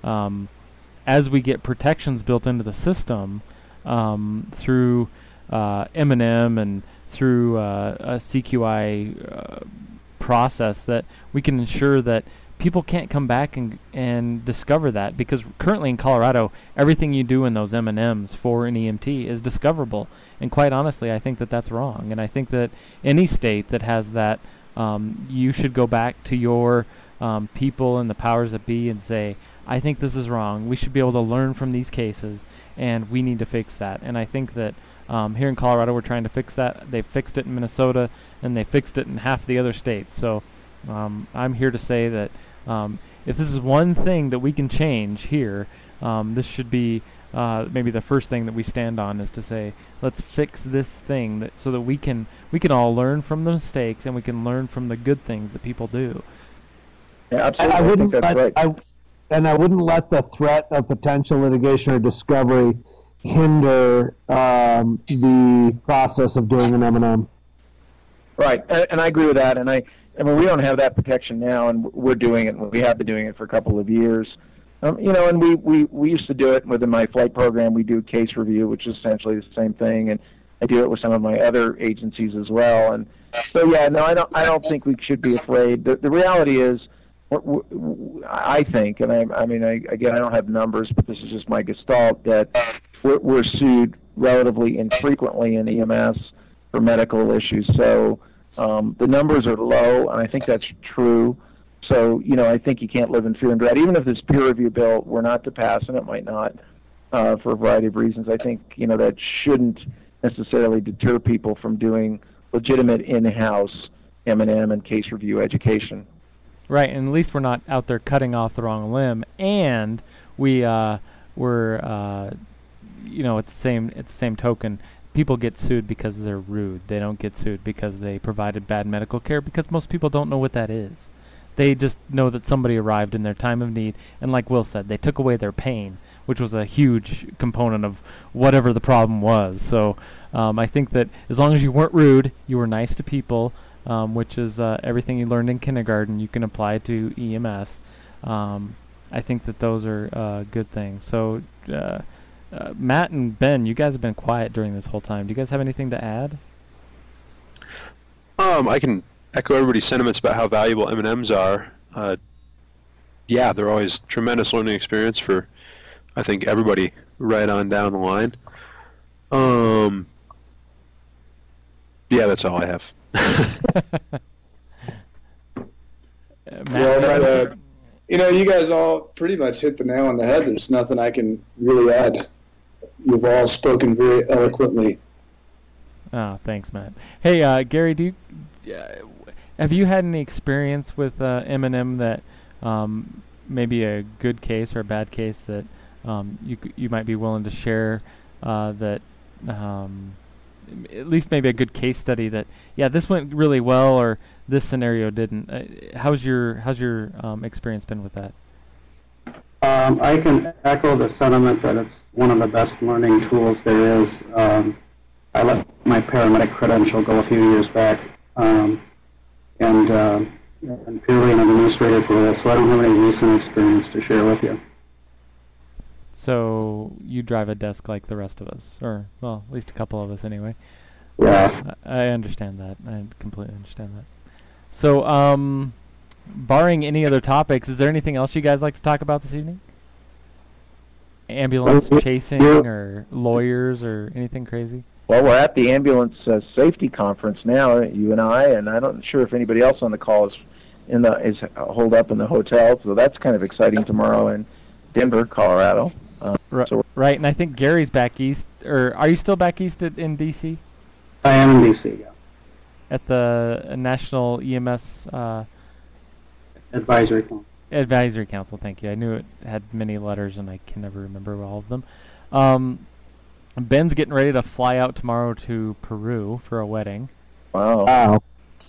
as we get protections built into the system through M&M and through a CQI process, that we can ensure that people can't come back and discover that, because currently in Colorado, everything you do in those M&Ms for an EMT is discoverable. And quite honestly, I think that that's wrong. And I think that any state that has that, you should go back to your people and the powers that be and say, I think this is wrong. We should be able to learn from these cases, and we need to fix that. And I think that here in Colorado, we're trying to fix that. They fixed it in Minnesota, and they fixed it in half the other states. So I'm here to say that if this is one thing that we can change here, this should be maybe the first thing that we stand on, is to say, let's fix this thing so that we can all learn from the mistakes, and we can learn from the good things that people do. Yeah, absolutely. I wouldn't let the threat of potential litigation or discovery hinder the process of doing an M&M. Right, and I agree with that. And I mean, we don't have that protection now, and we're doing it. And we have been doing it for a couple of years. And we used to do it within my flight program. We do case review, which is essentially the same thing, and I do it with some of my other agencies as well. And so, yeah, no, I don't think we should be afraid. The reality is, I think, and I mean, again, I don't have numbers, but this is just my gestalt, that we're sued relatively infrequently in EMS for medical issues. So the numbers are low, and I think that's true. So, I think you can't live in fear and dread. Even if this peer review bill were not to pass, and it might not for a variety of reasons, I think, that shouldn't necessarily deter people from doing legitimate in-house M&M and case review education. Right, and at least we're not out there cutting off the wrong limb, and we're you know, at the same token, people get sued because they're rude. They don't get sued because they provided bad medical care, because most people don't know what that is. They just know that somebody arrived in their time of need, and like Will said, they took away their pain, which was a huge component of whatever the problem was. So I think that as long as you weren't rude, you were nice to people, which is everything you learned in kindergarten, you can apply to EMS. I think that those are good things. So Matt and Ben, you guys have been quiet during this whole time. Do you guys have anything to add? I can echo everybody's sentiments about how valuable M&Ms are. Yeah, they're always tremendous learning experience for, I think, everybody right on down the line. Yeah, that's all I have. Well, you know, you guys all pretty much hit the nail on the head. There's nothing I can really add. You've all spoken very eloquently. Oh, thanks, Matt. Hey, Gary, have you had any experience with M&M that maybe a good case or a bad case that you might be willing to share, that at least maybe a good case study that, yeah, this went really well or this scenario didn't? How's your experience been with that? I can echo the sentiment that it's one of the best learning tools there is. I let my paramedic credential go a few years back, and purely an administrator for this, so I don't have any recent experience to share with you. So you drive a desk like the rest of us, or, well, at least a couple of us anyway. Yeah. I understand that. I completely understand that. So, barring any other topics, is there anything else you guys like to talk about this evening? Ambulance chasing or lawyers or anything crazy? Well, we're at the ambulance safety conference now, you and I, and I'm not sure if anybody else on the call is holed up in the hotel, so that's kind of exciting tomorrow in Denver, Colorado. Right, and I think Gary's back east, or are you still back east in D.C.? I am in D.C., yeah. At the National EMS Advisory Council. Advisory Council, thank you. I knew it had many letters, and I can never remember all of them. Ben's getting ready to fly out tomorrow to Peru for a wedding. Wow.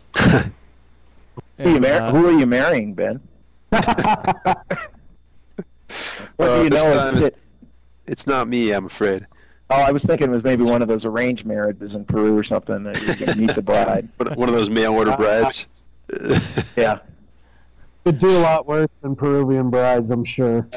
Who are you marrying, Ben? What do you know? It's not me, I'm afraid. Oh, I was thinking it was maybe one of those arranged marriages in Peru or something that you're going to meet the bride. One of those mail-order brides. Yeah. Could do a lot worse than Peruvian brides, I'm sure.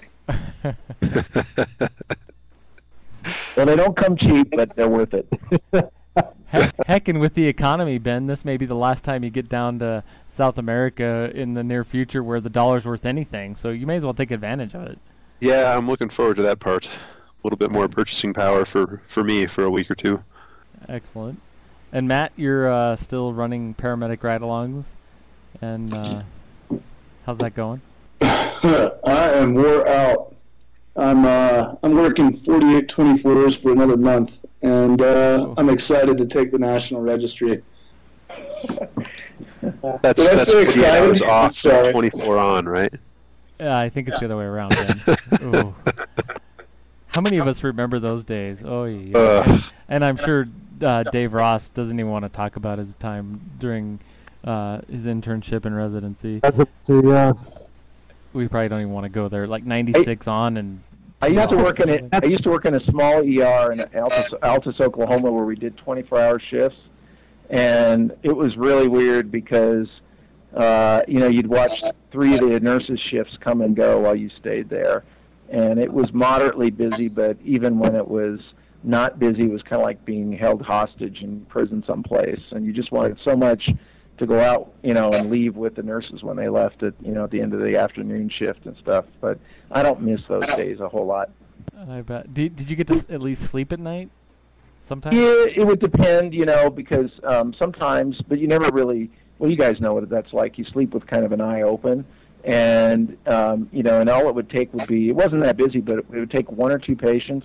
Well, they don't come cheap, but they're worth it. Heck, and with the economy, Ben, this may be the last time you get down to South America in the near future where the dollar's worth anything, so you may as well take advantage of it. Yeah, I'm looking forward to that part. A little bit more purchasing power for me for a week or two. Excellent. And Matt, you're still running paramedic ride-alongs, and how's that going? I am wore out. I'm working 48 24s for another month, and I'm excited to take the National Registry. That's 48 hours off, so 24 on, right? Yeah, I think it's the other way around, Ben. Ooh. How many of us remember those days? Oh, yeah. And I'm sure Dave Ross doesn't even want to talk about his time during his internship and residency. Yeah. We probably don't even want to go there. Like 96 on and. I used to work in a small ER in Altus, Oklahoma, where we did 24-hour shifts, and it was really weird because you'd watch 3 of the nurses' shifts come and go while you stayed there, and it was moderately busy. But even when it was not busy, it was kind of like being held hostage in prison someplace, and you just wanted so much to go out, and leave with the nurses when they left at the end of the afternoon shift and stuff. But I don't miss those days a whole lot. I bet. Did you get to at least sleep at night? Sometimes. Yeah, it would depend, because sometimes, but you never really. Well, you guys know what that's like. You sleep with kind of an eye open, and and all it would take would be, it wasn't that busy, but it would take 1 or 2 patients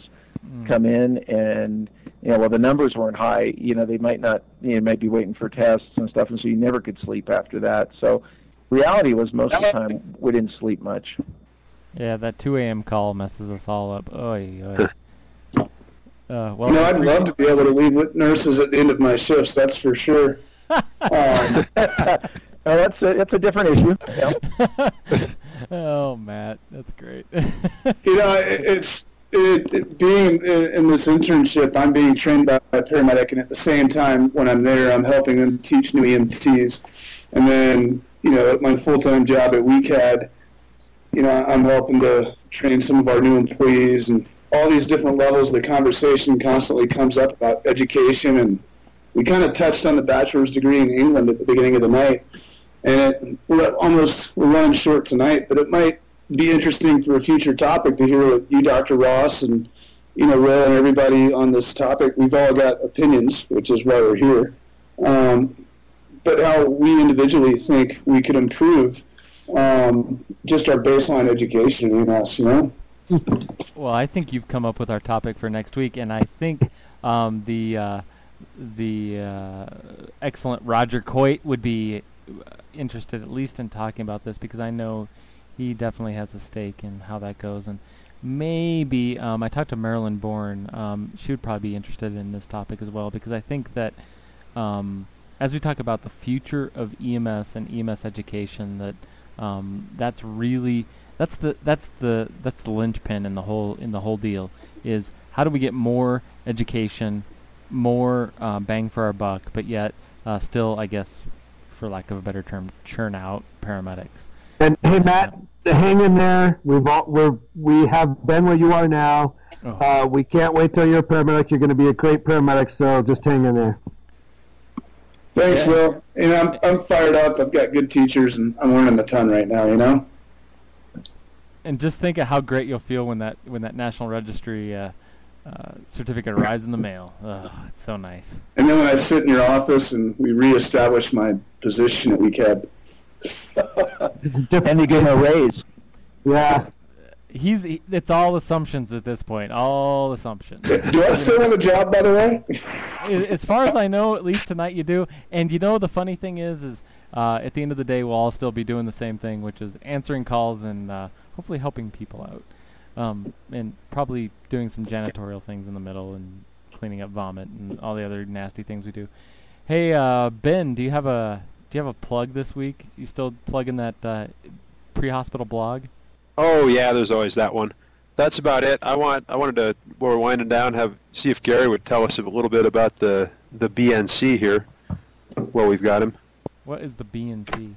come in and, well, the numbers weren't high. They might not, might be waiting for tests and stuff, and so you never could sleep after that. So reality was most of the time we didn't sleep much. Yeah, that 2 a.m. call messes us all up. Oy, oy. Well, I'd love to be able to leave with nurses at the end of my shifts. That's for sure. That's a different issue. Yeah. Oh, Matt, that's great. It's being in this internship. I'm being trained by a paramedic, and at the same time, when I'm there, I'm helping them teach new EMTs. And then, at my full-time job at WeCAD, I'm helping to train some of our new employees, and all these different levels. The conversation constantly comes up about education, and we kind of touched on the bachelor's degree in England at the beginning of the night. And we're running short tonight, but it might be interesting for a future topic to hear what you, Dr. Ross, and Will, and everybody on this topic. We've all got opinions, which is why we're here. But how we individually think we could improve just our baseline education in EMS, Well, I think you've come up with our topic for next week, and I think the excellent Roger Coit would be interested at least in talking about this, because I know he definitely has a stake in how that goes. And maybe I talked to Marilyn Bourne. She would probably be interested in this topic as well, because I think that as we talk about the future of EMS and EMS education, that that's the linchpin in the whole deal, is how do we get more education, more bang for our buck, but yet still, I guess, for lack of a better term, churn out paramedics. And hey, Matt, hang in there. We have been where you are now. Oh. We can't wait till you're a paramedic. You're going to be a great paramedic, so just hang in there. Thanks, Will. I'm fired up. I've got good teachers, and I'm learning a ton right now. And just think of how great you'll feel when that National Registry certificate arrives in the mail. Oh, it's so nice. And then when I sit in your office and we reestablish my position at WeCAD. And you get a raise. Yeah. It's all assumptions at this point. All assumptions. Do I still have a job, by the way? As far as I know, at least tonight you do. And the funny thing is at the end of the day, we'll all still be doing the same thing, which is answering calls and hopefully helping people out. And probably doing some janitorial things in the middle and cleaning up vomit and all the other nasty things we do. Hey, Ben, do you have a plug this week? You still plugging that pre-hospital blog? Oh yeah, there's always that one. That's about it. I wanted to, while we're winding down, see if Gary would tell us a little bit about the BNC here. Well, we've got him. What is the BNC?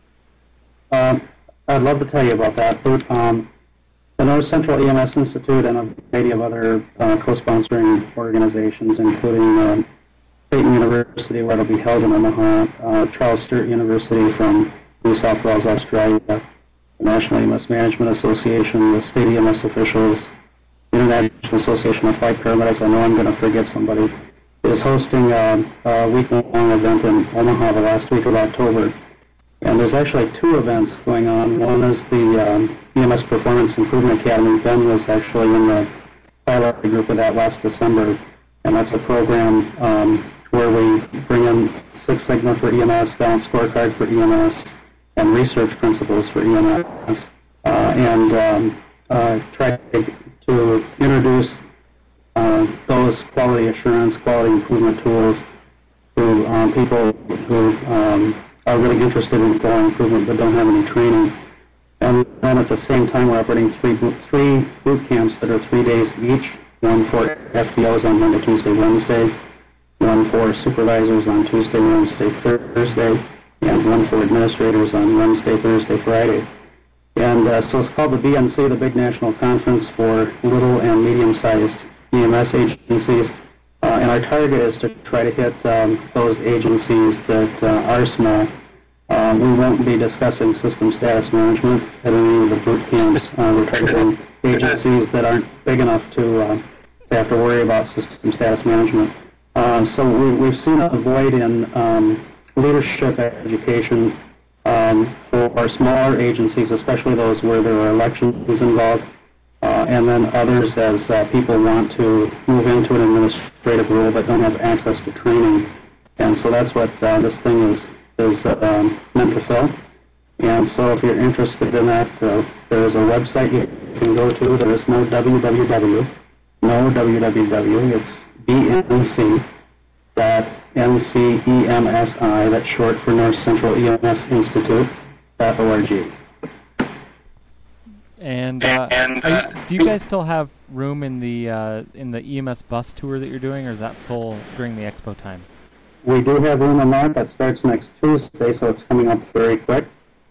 I'd love to tell you about that. The North Central EMS Institute and a variety of other co-sponsoring organizations, including Creighton University, where it'll be held in Omaha, Charles Sturt University from New South Wales, Australia, the National EMS Management Association, the state EMS officials, the International Association of Flight Paramedics, I know I'm going to forget somebody, is hosting a week-long event in Omaha the last week of October. And there's actually two events going on. One is the EMS Performance Improvement Academy. Ben was actually in the pilot group of that last December, and that's a program where we bring in Six Sigma for EMS, Balanced Scorecard for EMS, and research principles for EMS, and try to introduce those quality assurance, quality improvement tools to people who are really interested in quality improvement but don't have any training. And then at the same time, we're operating three boot camps that are 3 days each, one for FTOs on Monday, Tuesday, Wednesday, one for supervisors on Tuesday, Wednesday, Thursday, and one for administrators on Wednesday, Thursday, Friday. And so it's called the BNC, the Big National Conference for Little and Medium-Sized EMS Agencies. And our target is to try to hit those agencies that are small. We won't be discussing system status management at any of the boot camps. We're targeting agencies that aren't big enough to have to worry about system status management. So we've seen a void in leadership education for our smaller agencies, especially those where there are elections involved, and and then others as people want to move into an administrative role but don't have access to training. And so that's what this thing is meant to fill. And so if you're interested in that, there is a website you can go to. There is no www. It's BNC.NCEMSI, that's short for North Central EMS Institute.org. And do you guys still have room in the EMS bus tour that you're doing, or is that full during the expo time? We do have room in that. That starts next Tuesday, so it's coming up very quick.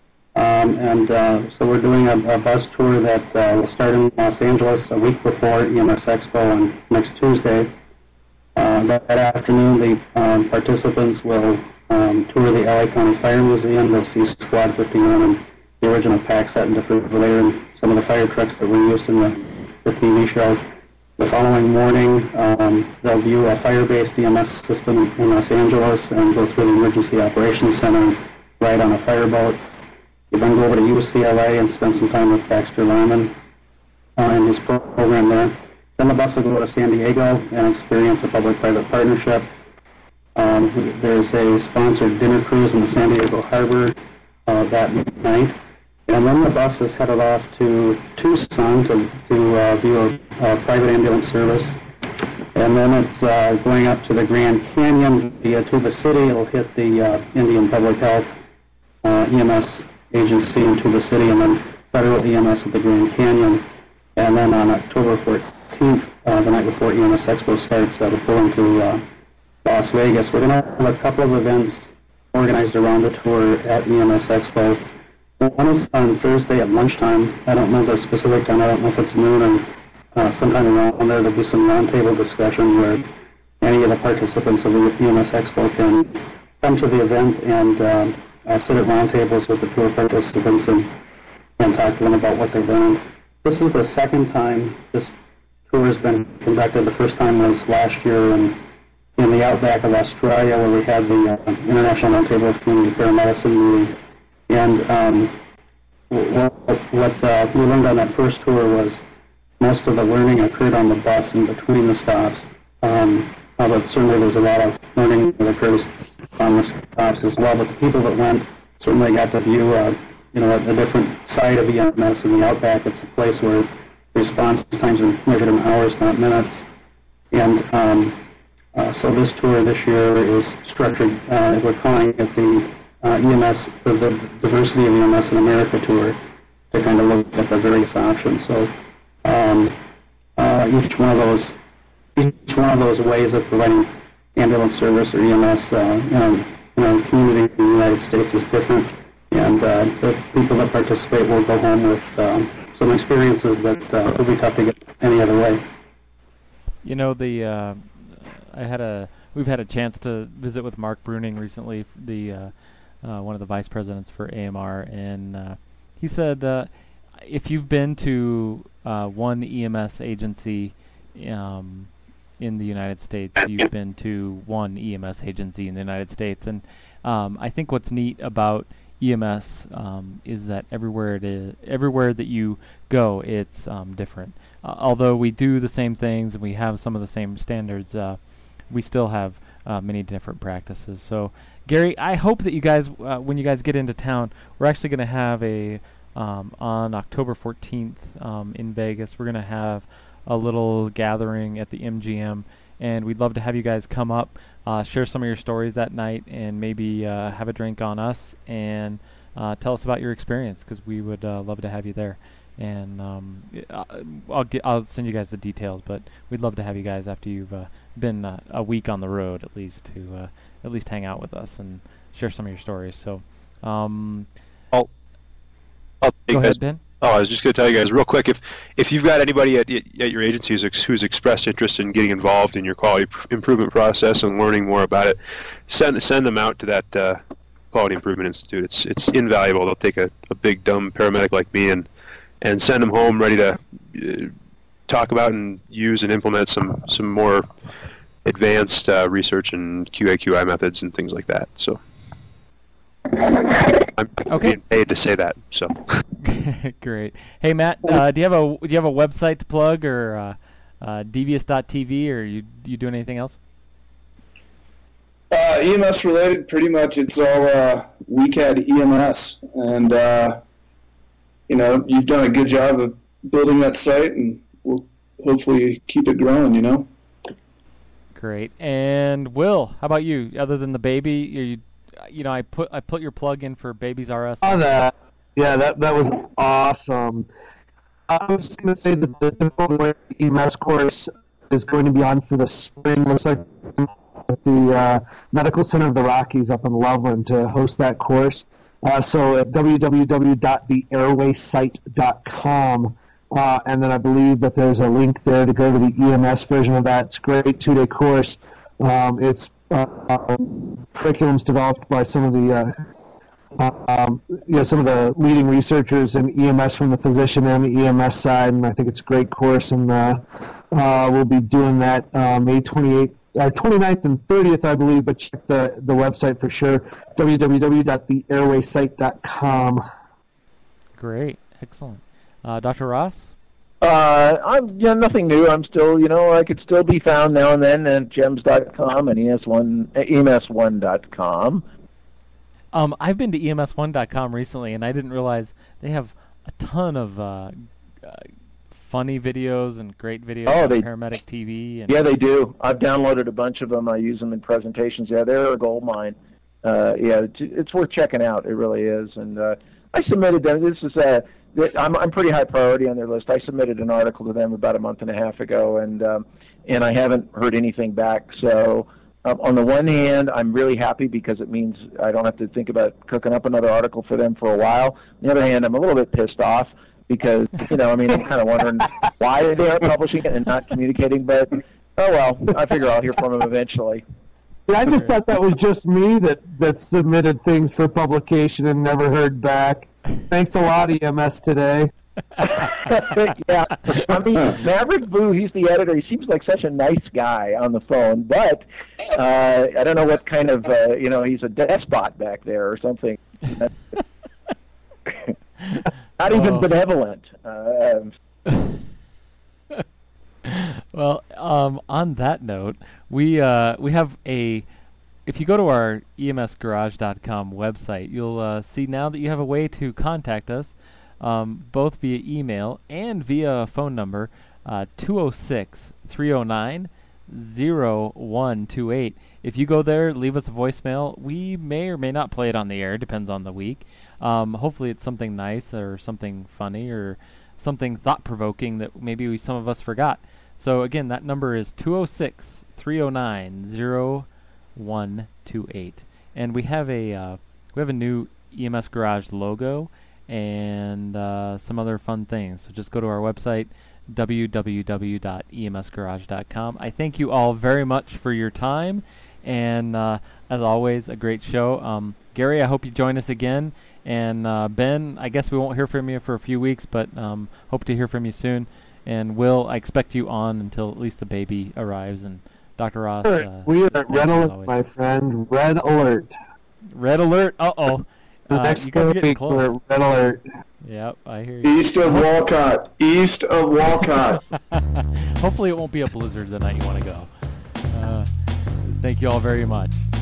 So we're doing a bus tour that will start in Los Angeles a week before EMS Expo on next Tuesday. That afternoon, the participants will tour the LA County Fire Museum. They'll see Squad 51 and the original pack set and defibrillator and some of the fire trucks that were used in the TV show. The following morning, they'll view a fire-based EMS system in Los Angeles and go through the Emergency Operations Center and ride on a fireboat. You then go over to UCLA and spend some time with Baxter Lyman and his program there. Then the bus will go to San Diego and experience a public-private partnership. There's a sponsored dinner cruise in the San Diego Harbor that night. And then the bus is headed off to Tucson to view a private ambulance service. And then it's going up to the Grand Canyon via Tuba City. It'll hit the Indian Public Health EMS agency in Tuba City, and then federal EMS at the Grand Canyon. And then on October 14th, the night before EMS Expo starts, we'll pull into Las Vegas. We're going to have a couple of events organized around the tour at EMS Expo. One is on Thursday at lunchtime. I don't know the specific time. I don't know if it's noon or sometime around there. There'll be some roundtable discussion where any of the participants of the EMS Expo can come to the event and sit at roundtables with the tour participants and talk to them about what they've learned. This is the second time this tour has been conducted. The first time was last year in the outback of Australia, where we had the International Roundtable of Community Paramedicine meeting. And what we learned on that first tour was most of the learning occurred on the bus in between the stops. But certainly there's a lot of learning that occurs on the stops as well. But the people that went certainly got to view a different side of EMS in the outback. It's a place where response times are measured in hours, not minutes. And so this tour this year is structured, we're calling it the EMS, the Diversity of EMS in America tour, to kind of look at the various options. So each one of those ways of providing ambulance service or EMS in a community in the United States is different, and the people that participate will go home with some experiences that will be tough to get any other way. You know, we've had a chance to visit with Mark Bruning recently, one of the vice presidents for AMR, and he said if you've been to one EMS agency in the United States, you've been to one EMS agency in the United States. And I think what's neat about EMS is that everywhere that you go, it's different. Although we do the same things and we have some of the same standards, we still have many different practices. So, Gary, I hope that you guys, when you guys get into town, we're actually going to have on October 14th in Vegas, we're going to have a little gathering at the MGM, and we'd love to have you guys come up, share some of your stories that night, and maybe have a drink on us and tell us about your experience, because we would love to have you there. And I'll send you guys the details, but we'd love to have you guys after you've been a week on the road at least to at least hang out with us and share some of your stories. So I'll go ahead, Ben. Oh, I was just going to tell you guys real quick, if you've got anybody at your agency who's expressed interest in getting involved in your quality improvement process and learning more about it, send them out to that Quality Improvement Institute. It's invaluable. They'll take a big dumb paramedic like me and send them home ready to talk about and use and implement some more advanced research and QA/QI methods and things like that. So I'm Okay. being paid to say that. So. Great. Hey Matt, do you have a website to plug or devious.tv, or you doing anything else? EMS related, pretty much. It's all WeCAD EMS, and you've done a good job of building that site, and we'll hopefully keep it growing. Great. And Will, how about you? Other than the baby, I put your plug in for Babies R Us. Oh, that. Yeah, that was awesome. I was just going to say that the EMS course is going to be on for the spring. Looks like at the Medical Center of the Rockies up in Loveland to host that course. So at www.theairwaysite.com, and then I believe that there's a link there to go to the EMS version of that. It's a great 2-day course. It's curriculums developed by some of the some of the leading researchers in EMS from the physician and the EMS side, and I think it's a great course, and we'll be doing that May 29th and 30th, I believe, but check the website for sure, www.theairwaysite.com. Great. Excellent. Dr. Ross? I'm nothing new. I'm still, I could still be found now and then at gems.com and ems1.com. I've been to ems1.com recently, and I didn't realize they have a ton of funny videos and great videos on Paramedic TV. Yeah, they do. I've downloaded a bunch of them. I use them in presentations. Yeah, they're a gold mine. It's worth checking out. It really is. And I submitted them. This is I'm pretty high priority on their list. I submitted an article to them about a month and a half ago, and I haven't heard anything back. So on the one hand, I'm really happy because it means I don't have to think about cooking up another article for them for a while. On the other hand, I'm a little bit pissed off because, I'm kind of wondering why they aren't publishing it and not communicating. But, oh well, I figure I'll hear from them eventually. Yeah, I just thought that was just me that submitted things for publication and never heard back. Thanks a lot, EMS Today. Yeah, Maverick Boo, he's the editor. He seems like such a nice guy on the phone, but I don't know what kind of, he's a despot back there or something. Not even benevolent. Well, on that note, we have if you go to our emsgarage.com website, you'll see now that you have a way to contact us, both via email and via phone number, 206-309-0128. If you go there, leave us a voicemail. We may or may not play it on the air, depends on the week. Hopefully it's something nice or something funny or something thought-provoking that maybe some of us forgot. So again, that number is 206-309-0128. And we have a new EMS Garage logo and some other fun things. So just go to our website, www.emsgarage.com. I thank you all very much for your time, and as always, a great show. Gary, I hope you join us again, and Ben, I guess we won't hear from you for a few weeks, but hope to hear from you soon. And Will, I expect you on until at least the baby arrives. And Dr. Ross, we are at Red Alert, my friend. Red Alert. Red Alert. Uh-oh. Next you guys are getting week close. we're at Red Alert. Yep, I hear you. East of Walcott. East of Walcott. Hopefully it won't be a blizzard the night you want to go. Thank you all very much.